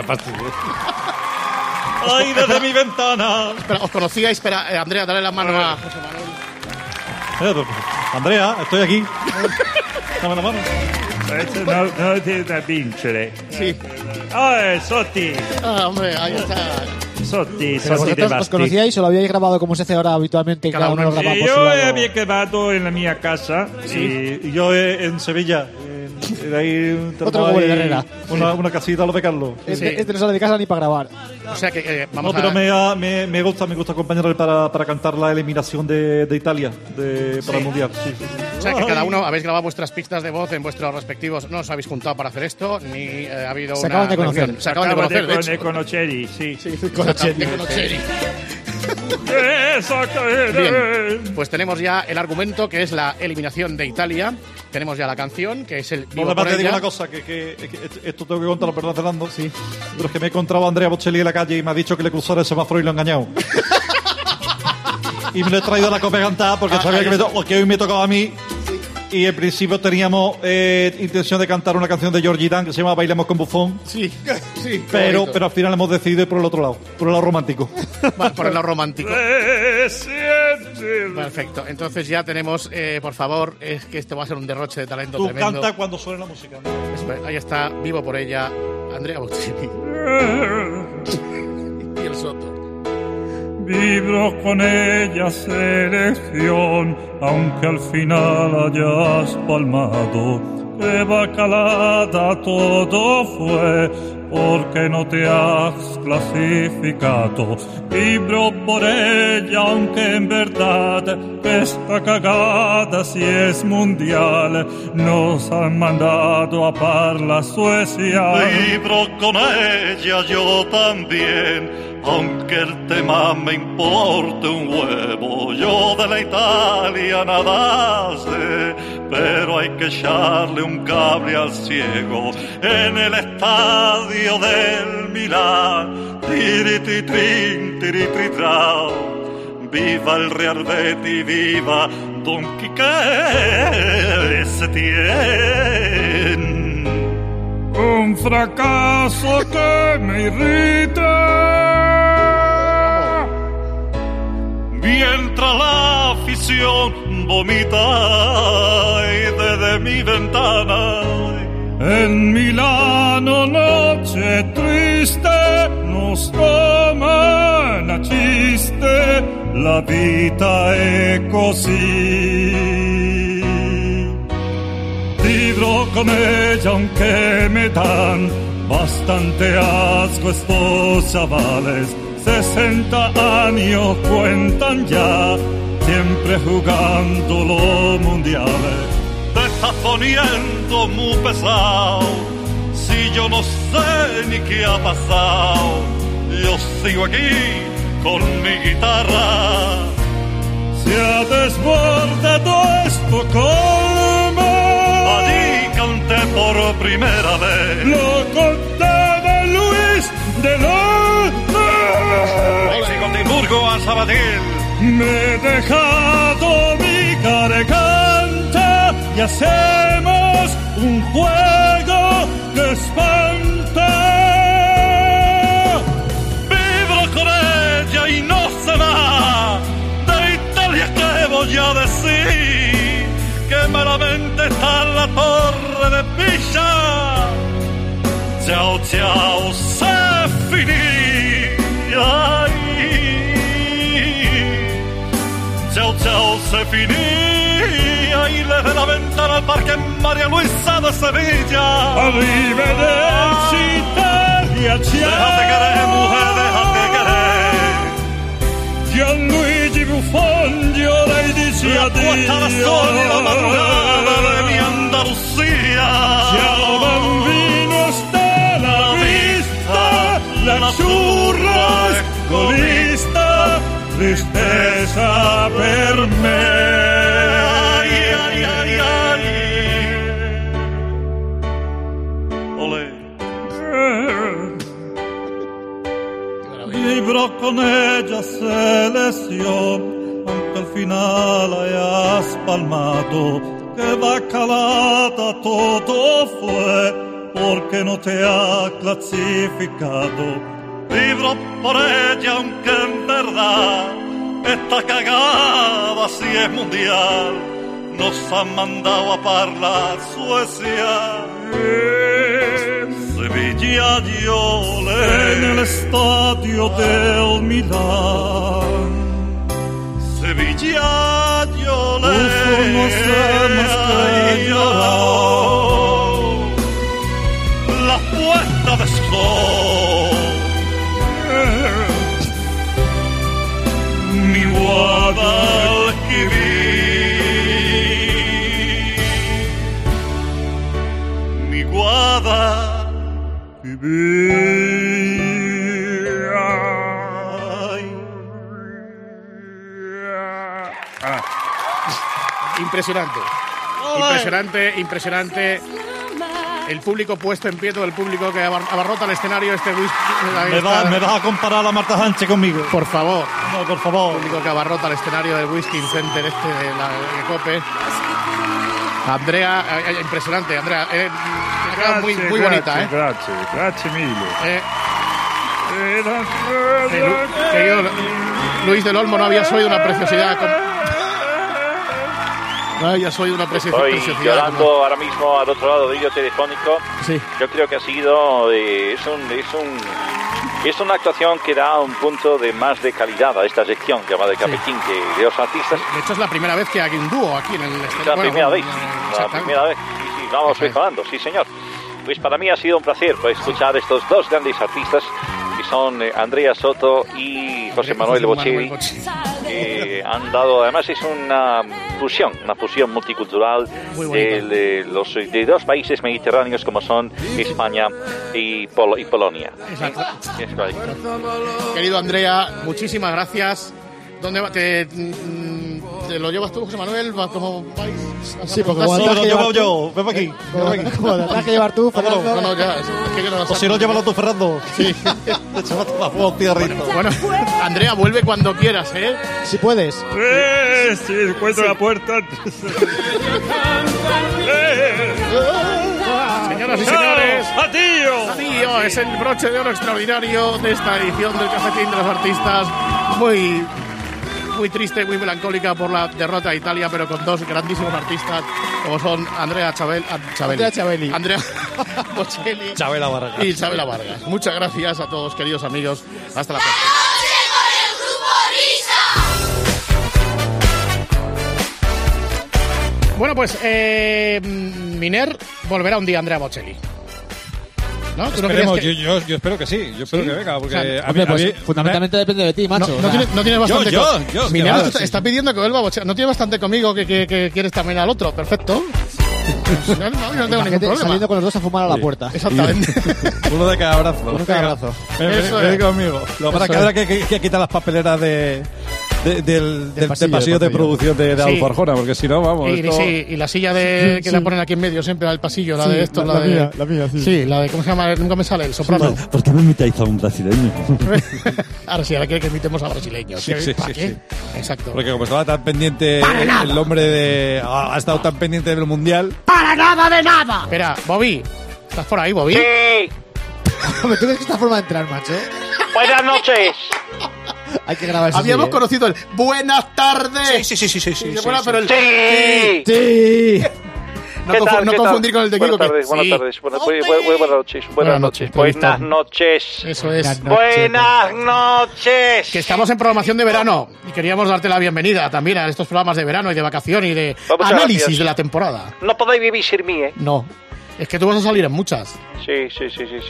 ¡Ay, desde mi ventana! Espera, ¿os conocíais? Espera, eh, Andrea, dale la mano a José Manuel. Andrea, estoy aquí. Dame la mano. Questo no, no ti da vincere. Sí. Oh, Sotti, Ah, hombre, ahí está. Sotti, Pero Sotti de vosotros os Basti. conocíais o lo habíais grabado como se hace ahora habitualmente, Cada cada uno uno lo graba Eh, por su io lado? había quedato en la mia casa. Y, y yo eh, en Sevilla. En, de ahí tenemos Otro como el ahí Herrera. Una, una casita, lo de Carlos. Este, Sí. este no sale de casa ni para grabar. O sea que eh, No, vamos pero a... me, ha- me, me gusta me gusta acompañarle para, para cantar la eliminación de, de Italia de, para el Mundial. Sí, sí, sí. O sea que cada uno habéis grabado vuestras pistas de voz en vuestros respectivos... No os habéis juntado para hacer esto, ni eh, ha habido Se una acaban de conocer. reunión. Se acaban de Acaba conocer, de con- hecho. de conosceri, sì. De conocer. Esattamente. Bien, pues tenemos ya el argumento, que es la eliminación de Italia. Tenemos ya la canción, que es el No, Vivo además por te digo ella. una cosa, que, que, que esto tengo que contarlo, perdón, Fernando. Sí. Pero es que me he encontrado a Andrea Bocelli en la calle y me ha dicho que le cruzara el semáforo y lo he engañado. Y me lo he traído a la copa a cantar porque Ah, sabía ahí que, me está. to- que hoy me tocaba a mí. Y en principio teníamos eh, intención de cantar una canción de Georgie Dan que se llama Bailemos con Bufón. Sí, sí. qué Pero, bonito. pero al final hemos decidido ir por el otro lado, por el lado romántico. Va, por el lado romántico. Eh, siete. Perfecto. Entonces ya tenemos, eh, por favor, es que esto va a ser un derroche de talento Tú tremendo. canta cuando suene la música. Espera, ahí está, Vivo por ella, Andrea Bocelli y el Soto. Vivrò con ella selección, aunque al final hayas palmado. Que bacalada todo fue, porque no te has clasificado. Vibro por ella, aunque en verdad esta cagada si es mundial. Nos han mandado a par la Suecia. Vibro con ella yo también, aunque el tema me importe un huevo. Yo de la Italia nada sé, pero hay que echarle un cable al ciego. En el estadio del Milán, tirititrin, tiritritran, viva el Real Betis, viva Don Quique Setién. Un fracaso que me irrita. Mientras la afición vomita y desde mi ventana. En Milano noche triste nos toman a chiste, la vita è così. Vivrò con ella aunque me dan bastante asco estos chavales. Sesenta años cuentan ya, siempre jugando los mundiales. Te estás poniendo muy pesado, si yo no sé ni qué ha pasado. Yo sigo aquí con mi guitarra. Se ha desbordado Estocolmo. Allí canté por primera vez. Lo contaba Luis de Olmo. De Gotemburgo a Sabadell. Me he dejado mi garganta y hacemos un juego que espanta. Vibro con ella y no se va. De Italia que voy a decir que malamente está en la torre de Pisa. Chao, chao, se finí. Ay. Chao, chao, se finía y desde la ventana al parque María Luisa de Sevilla. Arrivederci Italia, ciao. Déjate querer, mujer, déjate querer. Gianluigi Buffon llora y dice La adiós. puesta de sol y la madrugada de mi Andalucía. Ciao bambino, hasta la vista. La churra escolista. Tristeza per me. Ay, ay, ay, ay. Olé. Vibrò con ella selección, aunque al final haya spalmato, que va calata todo fue, porque no te ha clasificado. Vibro por ella aunque en verdad esta cagada si es mundial. Nos han mandado a parlar Suecia. Sevilla yo le En el estadio del Milán. Sevilla yo le Ufo, no sé más que llorar. La puesta de sol. Mi Guadalquivir, mi Guadalquivir. Ah. Impresionante. Impresionante, impresionante. El público puesto en pie, todo el público que abarrota el escenario. Este whisky. Me, va, me vas a comparar a Marta Sánchez conmigo. Por favor. No, por favor. El público que abarrota el escenario del Whisky Center este de la de Cope. Andrea, eh, impresionante, Andrea. Eh, ha quedado muy, muy bonita, ¿eh? Grazie, grazie mille. Eh, eh, Lu- querido Luis del Olmo, no habías oído una preciosidad. Con... No habías oído una preci- Estoy preciosidad. llorando como- ahora mismo al otro lado del hilo telefónico. Sí. Yo creo que ha sido eh, es un es un es una actuación que da un punto de más de calidad a esta sección llamada de Cafetín, que de los artistas. De hecho, es la primera vez que hay un dúo aquí en el escenario. La Bueno, primera bueno, vez, eh, la exactamente. primera vez. Sí, sí, vamos mejorando, sí señor. Pues para mí ha sido un placer pues, escuchar estos dos grandes artistas que son eh, Andrea Soto y José Manuel Bocelli, que han dado, además es una fusión, una fusión multicultural de, de los de dos países mediterráneos como son España y, Pol- y Polonia. Exacto. Es correcto. Querido Andrea, muchísimas gracias. ¿Dónde va? ¿Te, mm, ¿Te lo llevas tú, José Manuel? ¿Va como país? Sí, porque No, como lo te llevo has yo. Ven aquí. Ven aquí. como te tienes que llevar tú, Fernando. No, no, ya. Es que yo no lo O si no, llévalo tú, Fernando. Sí. Échame la fuego, tierrito. Bueno, Andrea, vuelve cuando quieras, ¿eh? Si puedes. ¡Eh! Si encuentro la puerta. Señoras y señores, ¡Adiós! adiós. Es el broche de oro extraordinario de esta edición del Cafetín de los Artistas. Muy, muy triste, muy melancólica por la derrota de Italia, pero con dos grandísimos artistas como son Andrea Chabel, ah, Chabeli, Andrea Chabeli. Andrea Bocelli Chabela Vargas. y Chabela Vargas. Muchas gracias a todos, queridos amigos. Hasta la próxima. Bueno, pues eh, Miner volverá un día Andrea Bocelli. ¿No? ¿Tú no Esperemos, creías que- yo, yo, yo espero que sí. Yo espero ¿Sí? que venga. Porque O sea, a mí, Hombre, a pues, mí- fundamentalmente depende de ti, macho. No, o no, sea, tiene, no tienes bastante yo, con- yo, Miner claro, está, sí. está pidiendo que vuelva Bocelli. No tiene bastante conmigo que, que, que quieres también al otro. Perfecto. No, no, no tengo ningún imagínate problema. saliendo con los dos a fumar a la Sí. puerta. Exactamente. uno de cada brazo. Uno cada brazo. Ven, ven, Eso ven es. conmigo. Lo que pasa es que Eso habrá que, que, que quitar las papeleras de, de- del, del, pasillo, del pasillo del de pasillo. producción de, de Sí. Adolfo Arjona, porque si no, vamos. Y, esto- sí, y la silla de que Sí. la ponen aquí en medio siempre al pasillo, la de esto, la, la de mía, la mía, sí. la de ¿cómo se llama? Nunca me sale el soprano. ¿Por qué no imitáis a un brasileño? Ahora sí, ahora quiere que imitemos a brasileños. Sí, sí, ¿Para sí, qué? sí. Exacto. Porque como estaba tan pendiente el, el hombre de... Ha, ha estado tan pendiente del mundial. ¡Para nada de nada! Espera, Bobby. ¿Estás por ahí, Bobby? Sí, Hombre, ¿tú crees que esta forma de entrar, macho? buenas noches. Hay que grabar eso. Habíamos sí, ¿eh? conocido el buenas tardes. Sí, sí, sí, sí, sí. Y sí, bueno, sí. pero el Sí. Sí. no, ¿Qué confu- tal, no qué confundir tal? con el de Kiko. Buenas que- tardes, buenas sí. tardes. Buenas, bu- bu- bu- buenas noches. Buenas Buenas noches. noches, Buenas Pavito. noches. Eso es. Buenas noches. Que estamos en programación de verano y queríamos darte la bienvenida también a estos programas de verano y de vacación y de Muchas análisis gracias. de la temporada. No podéis vivir sin mí, ¿eh? No, es que tú vas a salir en muchas. Sí, sí, sí, sí.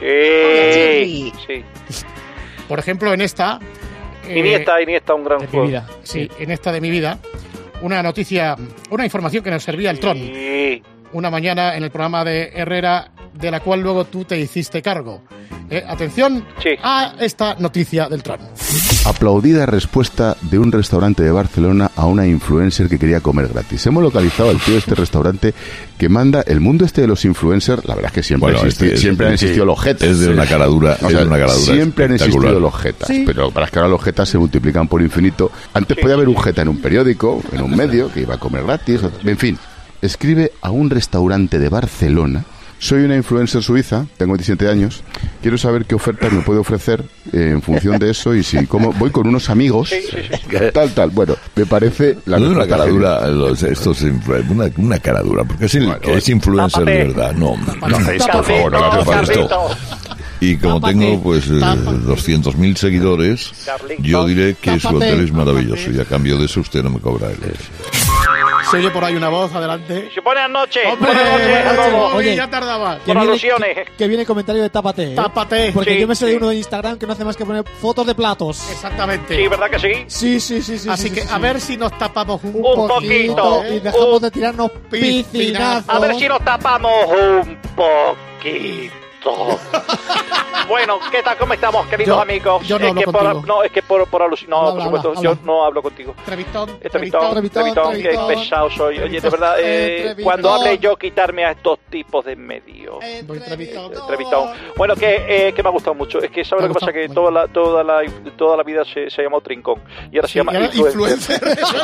Sí. sí. Por ejemplo, en esta... eh, Iniesta, Iniesta, un gran De mi juego. vida. Sí, en esta de mi vida, una noticia, una información que nos servía el Tron. Sí. Una mañana en el programa de Herrera, de la cual luego tú te hiciste cargo. Eh, atención Sí. a esta noticia del Tron. Aplaudida respuesta de un restaurante de Barcelona a una influencer que quería comer gratis. Hemos localizado al tío de este restaurante que manda el mundo este de los influencers. La verdad es que siempre, Bueno, ha existido- este es- siempre han es- existido los jetas. es de una cara dura, O es sea, de una cara dura siempre han espectacular. existido los jetas, Sí. pero para que ahora los jetas se multiplican por infinito. Antes podía haber un jeta en un periódico, en un medio, que iba a comer gratis. En fin, escribe a un restaurante de Barcelona: soy una influencer suiza, tengo veintisiete años, quiero saber qué ofertas me puede ofrecer eh, en función de eso y si como voy con unos amigos, Sí, sí, sí. tal, tal. Bueno, me parece la No es una respuesta cara genial. dura, los, estos influ- una, una cara dura, porque es el Bueno, que es influencer de tápate. verdad, no. No hace esto, por favor, no hace Carlito, falta esto. Carlito. Y como Tápate, tengo pues eh, tápate. doscientos mil seguidores, Carlito, yo diré que su tápate, hotel es maravilloso tápate. y a cambio de eso usted no me cobra el... Se oye por ahí una voz, adelante. Sí, Buenas noches. ¡Hombre! Buenas noches a todos. Oye, Oye, ya tardabas. Por alusiones. Que, que viene el comentario de tápate. ¿eh? Tápate. Porque Sí, yo me sé de sí. uno de Instagram que no hace más que poner fotos de platos. Exactamente. Sí, ¿verdad que sí? Sí, sí, sí, sí. Así sí, que sí, a sí. ver si nos tapamos un, Un poquito. Y dejamos Un de tirarnos piscinazo. piscinazos. A ver si nos tapamos un poquito. Bueno, ¿qué tal? ¿Cómo estamos, queridos Yo- amigos? yo no es hablo que por, contigo. no, es que por, por alusión. No, No, por habla, supuesto, habla, yo habla. no hablo contigo. Trevistón, Trevitón, Trevitón, Trevitón, qué Trevitón. pesado soy. Oye, de verdad, eh, Trevitón. cuando hable yo, quitarme a estos tipos de en medio. Voy Trevitón. Trevitón. Bueno, que, eh, que me ha gustado mucho. Es que, ¿sabes Me lo ha que pasa? Que gustado, toda la, toda la, toda la vida se, se ha llamado Trincón. Y ahora Sí, se llama y ahora influencer. influencer.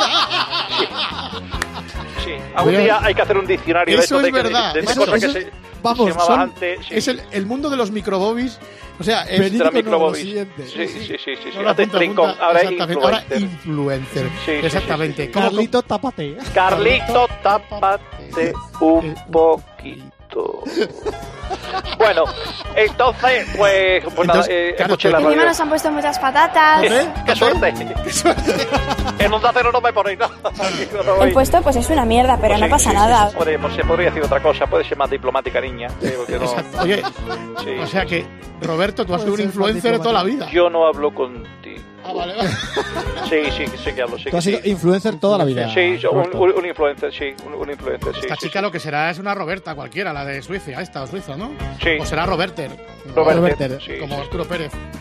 Sí, algún Oye, día hay que hacer un diccionario de Eso esto es de, verdad. de, de Eso- cosas que eso- se, vamos, se llamaba son- antes. Sí. Es el, el mundo de los microbobis. O sea, es Verídico de la no, lo microbobis. siguiente. Sí, sí, sí, sí, sí. No, la Antes punta, Trincón, punta, ahora exactamente. Ahora influencer. influencer. Sí, sí, Exactamente. sí, sí, sí. ¿Cómo- Carlito, tápate. Carlito, tápate un poquito. Bueno, entonces, pues, pues nada, Entonces, eh, claro, escuché la te- radio. Encima nos han puesto muchas patatas. ¿Eh? ¡Qué suerte! En Onda Cero no me ponéis nada. No El voy. puesto pues es una mierda, pero Pues no sí, pasa sí, nada. sí, podría- pues se podría decir otra cosa, puede ser más diplomática, niña. eh, porque no- Exacto. Oye, Sí. o sea que, Roberto, tú has sido un Puede ser influencer más toda la vida. Yo no hablo contigo. Ah, vale, vale. Sí, sí, sí que hablo, sí Tú que has sido sí. influencer toda la vida. Sí, yo, un, Roberto. un, un influencer, sí, un, un influencer, sí. Esta sí, chica sí. lo que será es una Roberta cualquiera, la de Suiza, esta o Suiza, ¿no? Sí. O será Roberter. Roberter, Roberter, sí, Como sí. Arturo Pérez.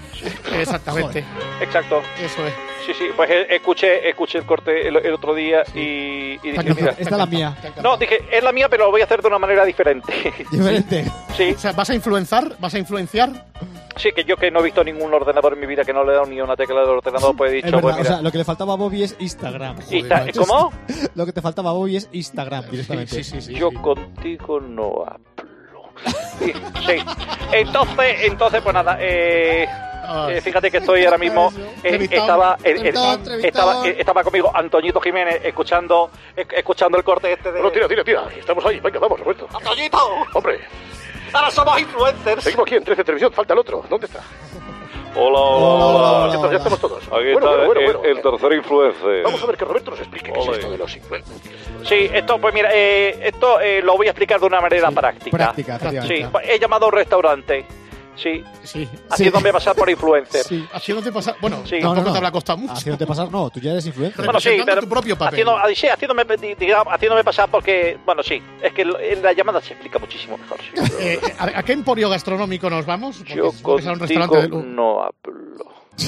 Exactamente. Exacto. Eso es. Sí, sí, pues eh, escuché, escuché el corte el, el otro día y, y dije, mira... Esta es la mía. No, dije, es la mía, pero lo voy a hacer de una manera diferente. ¿Diferente? Sí. O sea, ¿vas a influenciar? ¿Vas a influenciar? Sí, que yo que no he visto ningún ordenador en mi vida, que no le he dado ni una tecla del ordenador, pues he dicho, Es verdad, pues mira... o sea, lo que le faltaba a Bobby es Instagram. Insta- ¿Cómo? Lo que te faltaba a Bobby es Instagram directamente. Sí, sí, sí. Yo contigo no hablo. Sí, sí. Entonces, entonces, pues nada, eh... Eh, fíjate que estoy ahora mismo eh, estaba, eh, eh, estaba eh, estaba conmigo Antoñito Jiménez escuchando eh, escuchando el corte este de... No, tira, tira, tira. Estamos ahí. Venga, vamos, Roberto. ¡Antoñito! Hombre. Ahora somos influencers. Seguimos aquí en trece Televisión. Falta el otro. ¿Dónde está? Hola, hola, hola. Ya, ya estamos todos. Aquí bueno, está bueno, bueno, el, bueno. el tercer influencer. Vamos a ver que Roberto nos explique qué es esto de los influencers. Sí, esto, pues mira, eh, esto eh, lo voy a explicar de una manera sí, práctica. Práctica, sí, he llamado a un restaurante. Sí, sí. Haciéndome sí. pasar por influencer. Sí, haciénde pasar. Bueno, sí. tampoco no, no, no. te habrá costado mucho. Haciéndote pasar, no, tú ya eres influencer. Bueno, sí, pero tu propio papel. Haciendo, sí, haciéndome, digamos, haciéndome pasar porque, bueno, sí, es que en la llamada se explica muchísimo mejor. Sí. eh, ¿a, ¿A qué emporio gastronómico nos vamos? Porque Yo contigo un restaurante de... no hablo.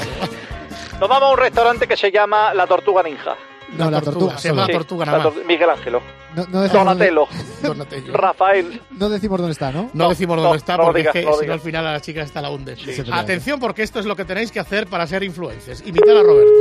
Nos vamos a un restaurante que se llama La Tortuga Ninja. No, la, la tortuga. tortuga se llama sí, la tortuga nada más. Miguel Ángelo. No, no Donatello. Donatello. Rafael. No decimos dónde está, ¿no? No, no decimos dónde no, está no porque digas, es que no si no digas. al final a la chica esta la hunde. Sí, sí, Atención porque esto es lo que tenéis que hacer para ser influencers. Imitar a Roberto.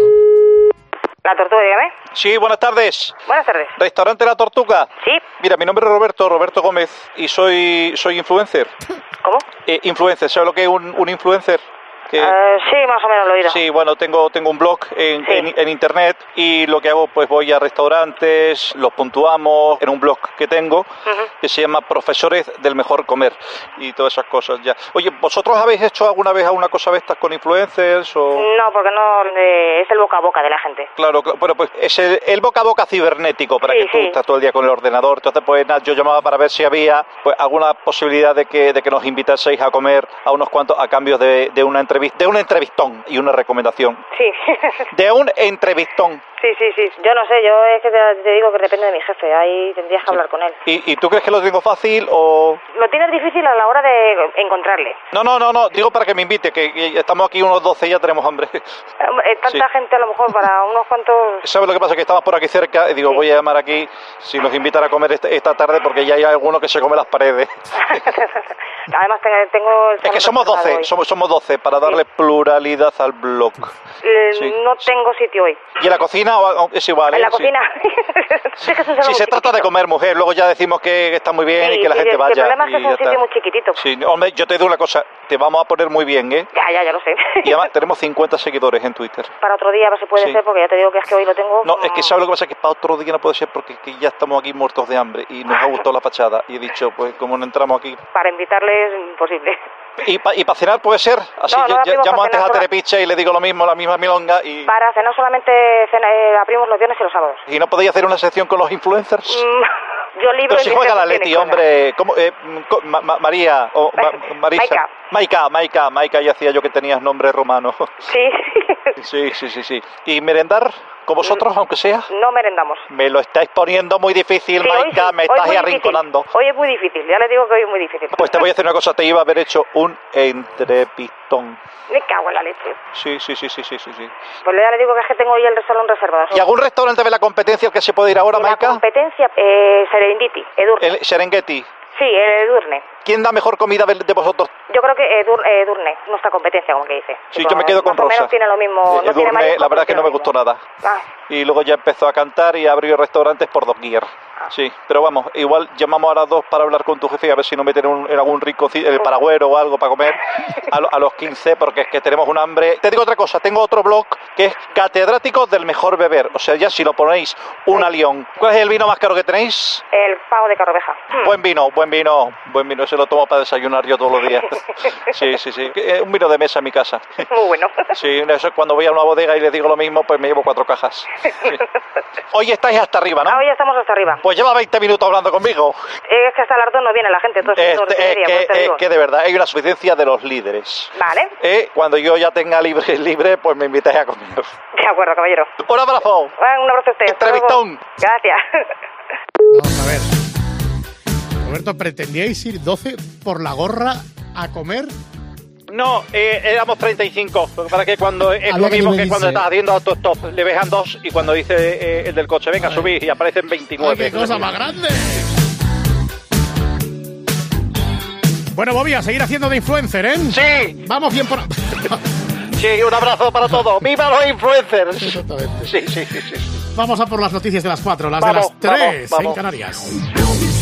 La Tortuga, dígame. Sí, buenas tardes. Buenas tardes. ¿Restaurante La Tortuga? Sí. Mira, mi nombre es Roberto, Roberto Gómez, y soy soy influencer. ¿Cómo? Eh, influencer, ¿sabes lo que es un, un influencer? Que... Uh, sí, más o menos lo he oído. Sí, bueno, tengo tengo un blog en, sí. en, en internet y lo que hago, pues voy a restaurantes, los puntuamos en un blog que tengo uh-huh. que se llama Profesores del Mejor Comer y todas esas cosas ya. Oye, ¿vosotros habéis hecho alguna vez alguna cosa de estas con influencers o...? No, porque no eh, es el boca a boca de la gente. Claro, claro, bueno, pues es el, el boca a boca cibernético para sí, que tú sí. estás todo el día con el ordenador. Entonces, pues nada, yo llamaba para ver si había pues alguna posibilidad de que de que nos invitaseis a comer a unos cuantos a cambio de, de una entrevista. De un entrevistón y una recomendación. Sí. De un entrevistón. Sí, sí, sí. Yo no sé, yo es que te, te digo que depende de mi jefe. Ahí tendrías que sí. hablar con él. ¿Y, ¿Y tú crees que lo tengo fácil o...? Lo tienes difícil a la hora de encontrarle. No, no, no, no. Digo para que me invite, que, que estamos aquí unos doce y ya tenemos hambre. Eh, tanta sí. gente a lo mejor para unos cuantos... ¿Sabes lo que pasa? Que estamos por aquí cerca y digo, sí. voy a llamar aquí si nos invitan a comer esta, esta tarde porque ya hay alguno que se come las paredes. Además tengo... Es que somos doce, somos, somos doce para darle sí. pluralidad al blog. Eh, sí. No tengo sitio hoy. ¿Y en la cocina o es igual? En ¿eh? la cocina. Sí, que si se trata de comer, mujer, luego ya decimos que está muy bien sí, y que la sí, gente vaya. El problema es que es un sitio muy chiquitito. Sí, hombre, yo te digo una cosa, te vamos a poner muy bien, ¿eh? Ya, ya, ya lo sé. Y además tenemos cincuenta seguidores en Twitter. Para otro día a ver si puede sí. ser, porque ya te digo que es que hoy lo tengo... No, es que ¿sabes lo que pasa? Que para otro día no puede ser porque es que ya estamos aquí muertos de hambre y nos ha gustado la fachada. Y he dicho, pues como no entramos aquí... Para invitarles, imposible. ¿Y para y pa cenar puede ser? Así no, no, yo, yo llamo antes a sola... Telepizza y le digo lo mismo, la misma milonga y... Para cenar solamente cena, eh, abrimos los viernes y los sábados. ¿Y no podéis hacer una sección con los influencers? Mm, yo libre... Pero si juega la Leti, hombre... ¿Cómo? Eh, ma, ma, María... o ma, Marisa... Maika. Maika, Maika, Maika, ya hacía yo que tenías nombre romano. Sí. Sí, sí, sí, sí. ¿Y merendar con vosotros, aunque sea? No merendamos. Me lo estáis poniendo muy difícil, sí, Maika, sí, me estás arrinconando. Difícil. Hoy es muy difícil, ya le digo que hoy es muy difícil. Pues te voy a decir una cosa, te iba a haber hecho un entrepistón. Me cago en la leche. Sí, sí, sí, sí, sí, sí, sí. Pues ya le digo que es que tengo hoy el salón reservado. ¿Y algún restaurante de la competencia al que se puede ir ahora, Maika? La competencia, eh, Serengeti, Edurne. El Serengeti. Sí, el Edurne. ¿Quién da mejor comida de vosotros? Yo creo que Edur, Edurne, nuestra competencia, como que dice. Sí, yo me quedo con Rosa. Rosa. Menos tiene lo mismo. Eh, no Edurne, tiene marisco, la verdad es que no me gustó nada. Ah. Y luego ya empezó a cantar y abrió restaurantes por doquier. Ah. Sí, pero vamos, igual llamamos a las dos para hablar con tu jefe y a ver si nos meten un, en algún rico el paragüero o algo para comer a, lo, a los quince, porque es que tenemos un hambre. Te digo otra cosa, tengo otro blog que es Catedráticos del Mejor Beber. O sea, ya si lo ponéis, un alión. ¿Cuál es el vino más caro que tenéis? El Pavo de Carroveja. Buen vino, buen vino, buen vino. Ese lo tomo para desayunar yo todos los días. Sí, sí, sí. Un vino de mesa en mi casa. Muy bueno. Sí, eso es cuando voy a una bodega y les digo lo mismo, pues me llevo cuatro cajas. Sí. Hoy estáis hasta arriba, ¿no? Ah, hoy estamos hasta arriba. Pues lleva veinte minutos hablando conmigo. Es que hasta las dos no viene la gente, entonces este, dos es, media, que, pues es que de verdad hay una suficiencia de los líderes. Vale. Eh, cuando yo ya tenga libre, libre pues me invitáis a comer. De acuerdo, caballero. Un abrazo. Un abrazo a usted. Entrevistón. Gracias. Vamos a ver. Roberto, ¿pretendíais ir doce por la gorra a comer? No, eh, éramos treinta y cinco. Para que cuando es Había lo que mismo que dividirse. cuando estás haciendo autostop, le dejan dos y cuando dice eh, el del coche, venga, subir y aparecen veintinueve. ¡Ay, qué cosa más grande! Bueno, Bobby, a seguir haciendo de influencer, ¿eh? Sí. Vamos bien por... Sí, un abrazo para todos. ¡Viva los influencers! Exactamente. Sí, sí, sí, sí. Vamos a por las noticias de las cuatro, las Vamos, de las tres vamos, en vamos. Canarias.